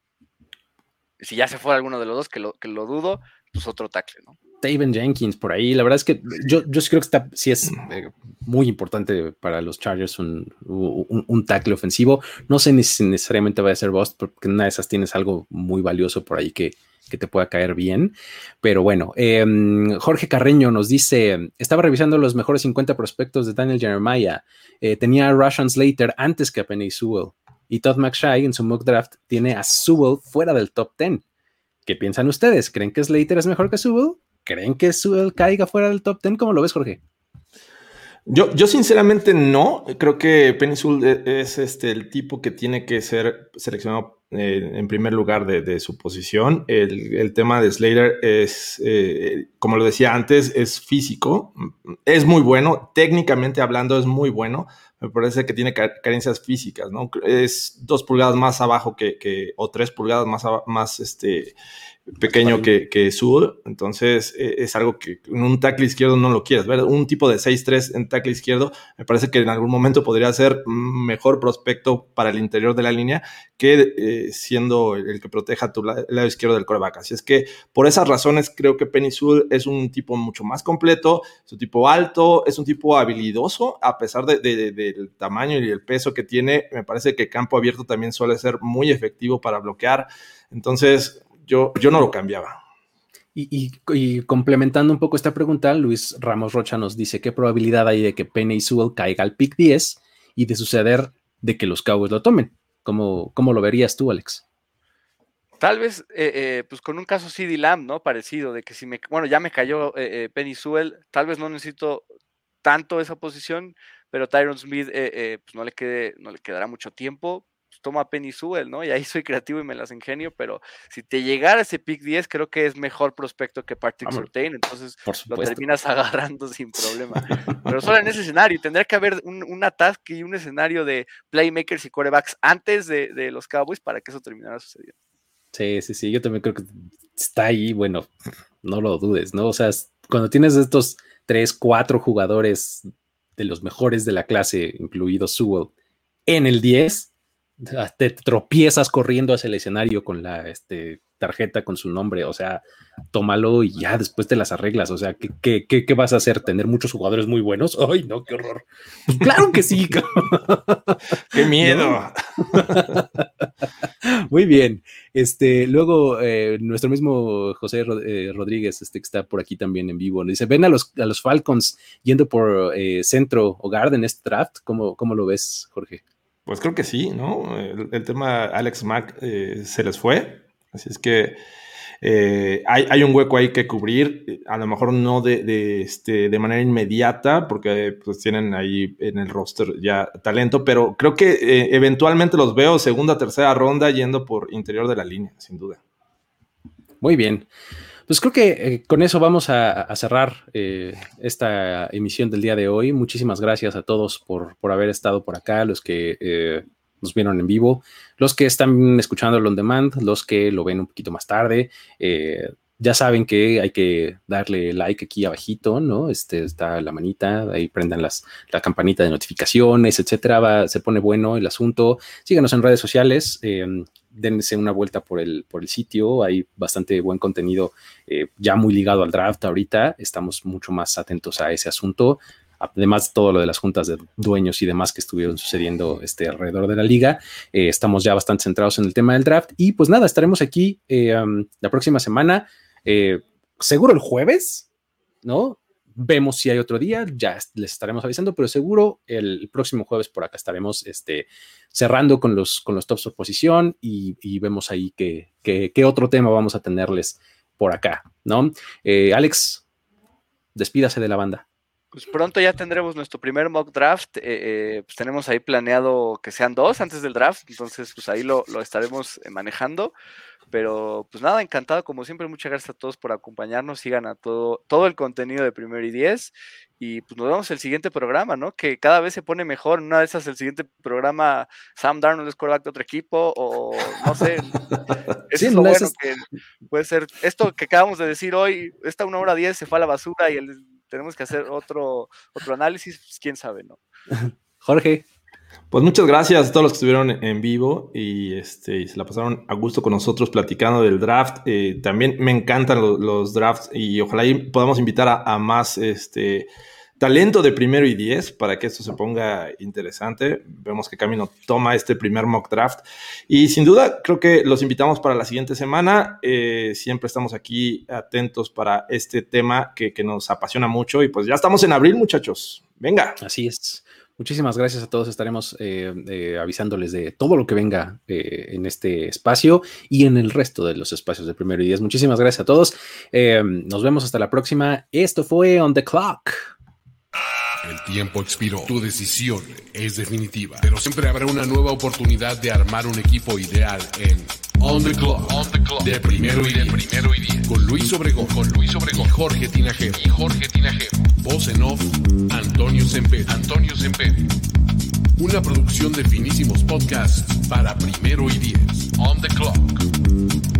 si ya se fue alguno de los dos, que lo, que lo dudo, pues otro tackle, ¿no? Taven Jenkins por ahí, la verdad es que yo, yo sí creo que está, sí es eh, muy importante para los Chargers un, un, un tackle ofensivo. No sé si necesariamente va a ser bust, porque en una de esas tienes algo muy valioso por ahí que, que te pueda caer bien, pero bueno, eh, Jorge Carreño nos dice, estaba revisando los mejores cincuenta prospectos de Daniel Jeremiah, eh, tenía a Rashawn Slater antes que a Penei Sewell, y Todd McShay en su mock draft tiene a Sewell fuera del top diez. ¿Qué piensan ustedes? ¿Creen que Slater es mejor que Sewell? ¿Creen que Sewell caiga fuera del top diez? ¿Cómo lo ves, Jorge? Yo, yo sinceramente no. Creo que Penei Sewell es este, el tipo que tiene que ser seleccionado eh, en primer lugar de, de su posición. El, el tema de Slater es, eh, como lo decía antes, es físico. Es muy bueno. Técnicamente hablando es muy bueno. Me parece que tiene carencias físicas, ¿no? Es dos pulgadas más abajo que, que o tres pulgadas más, más este, pequeño que, que Sewell. Entonces eh, es algo que en un tackle izquierdo no lo quieres ver. Un tipo de seis tres en tackle izquierdo me parece que en algún momento podría ser mejor prospecto para el interior de la línea que eh, siendo el que proteja tu lado, el lado izquierdo del quarterback. Así es que por esas razones creo que Penei Sewell es un tipo mucho más completo, es un tipo alto, es un tipo habilidoso, a pesar de, de, de, del tamaño y el peso que tiene. Me parece que campo abierto también suele ser muy efectivo para bloquear. Entonces yo, yo no lo cambiaba. Y, y, y complementando un poco esta pregunta, Luis Ramos Rocha nos dice qué probabilidad hay de que Penei Sewell caiga al pick diez y de suceder de que los Cowboys lo tomen. ¿Cómo, cómo lo verías tú, Alex? Tal vez, eh, eh, pues con un caso CeeDee Lamb, ¿no? Parecido, de que si me, bueno, ya me cayó eh, eh, Penei Sewell, tal vez no necesito tanto esa posición, pero Tyron Smith, eh, eh, pues no le quede, no le quedará mucho tiempo. Toma a Penei Sewell, ¿no? Y ahí soy creativo y me las ingenio, pero si te llegara ese pick diez, creo que es mejor prospecto que Patrick Surtain, entonces lo terminas agarrando sin problema. Pero solo en ese escenario, tendría que haber un, un ataque y un escenario de playmakers y quarterbacks antes de, de los Cowboys para que eso terminara sucediendo. Sí, sí, sí, yo también creo que está ahí, bueno, no lo dudes, ¿no? O sea, cuando tienes estos tres, cuatro jugadores de los mejores de la clase, incluido Sewell, en el diez, te tropiezas corriendo hacia el escenario con la este, tarjeta con su nombre, o sea, tómalo y ya después te las arreglas, o sea, ¿qué, qué, qué, qué vas a hacer? ¿Tener muchos jugadores muy buenos? ¡Ay, no, qué horror! Pues claro que sí. ¡Qué miedo! Muy bien. Este, luego, eh, nuestro mismo José Rod- eh, Rodríguez, este, que está por aquí también en vivo, dice, ¿ven a los, a los Falcons yendo por eh, centro o guard en este draft? ¿Cómo, cómo lo ves, Jorge? Pues creo que sí, ¿no? El, el tema Alex Mack eh, se les fue, así es que eh, hay, hay un hueco ahí que cubrir, a lo mejor no de, de, este, de manera inmediata, porque pues tienen ahí en el roster ya talento, pero creo que eh, eventualmente los veo segunda, tercera ronda yendo por interior de la línea, sin duda. Muy bien. Pues creo que eh, con eso vamos a, a cerrar eh, esta emisión del día de hoy. Muchísimas gracias a todos por, por haber estado por acá, los que eh, nos vieron en vivo, los que están escuchando el on demand, los que lo ven un poquito más tarde. Eh, ya saben que hay que darle like aquí abajito, ¿no? Este, está la manita, ahí prendan las, la campanita de notificaciones, etcétera. Va, se pone bueno el asunto. Síganos en redes sociales. Eh, dense una vuelta por el, por el sitio, hay bastante buen contenido eh, ya muy ligado al draft ahorita, estamos mucho más atentos a ese asunto, además todo lo de las juntas de dueños y demás que estuvieron sucediendo este, alrededor de la liga, eh, estamos ya bastante centrados en el tema del draft y pues nada, estaremos aquí eh, um, la próxima semana, eh, seguro el jueves, ¿no? Vemos si hay otro día, ya les estaremos avisando, pero seguro el, el próximo jueves por acá estaremos este, cerrando con los, con los tops por posición y, y vemos ahí qué que, que otro tema vamos a tenerles por acá, ¿no? Eh, Alex, despídase de la banda. Pues pronto ya tendremos nuestro primer mock draft, eh, eh, pues tenemos ahí planeado que sean dos antes del draft, entonces pues ahí lo, lo estaremos manejando. Pero pues nada, encantado como siempre, muchas gracias a todos por acompañarnos, sigan a todo, todo el contenido de Primero y Diez y pues nos vemos el siguiente programa, ¿no? Que cada vez se pone mejor, una de esas el siguiente programa Sam Darnold es quarterback de otro equipo o no sé, eso sí, es lo no, bueno es... que puede ser, esto que acabamos de decir hoy, esta una hora diez se fue a la basura y el, tenemos que hacer otro, otro análisis, pues quién sabe, ¿no? Jorge. Pues muchas gracias a todos los que estuvieron en vivo y este, se la pasaron a gusto con nosotros platicando del draft. Eh, también me encantan los, los drafts y ojalá podamos invitar a, a más este, talento de Primero y Diez para que esto se ponga interesante. Vemos qué camino toma este primer mock draft. Y sin duda creo que los invitamos para la siguiente semana. Eh, siempre estamos aquí atentos para este tema que, que nos apasiona mucho. Y pues ya estamos en abril, muchachos. Venga. Así es. Muchísimas gracias a todos. Estaremos eh, eh, avisándoles de todo lo que venga eh, en este espacio y en el resto de los espacios de Primero y Diez. Muchísimas gracias a todos. Eh, nos vemos hasta la próxima. Esto fue On The Clock. El tiempo expiró. Tu decisión es definitiva. Pero siempre habrá una nueva oportunidad de armar un equipo ideal en On The Clock. On The Clock. De Primero y Diez. Primero y Diez. Con Luis Obregón. Con Luis Obregón. Y Jorge Tinajero. Y Jorge Tinajero. Voz en off, Antonio Semper. Antonio Semper. Una producción de Finísimos Podcasts para Primero y Diez. On The Clock.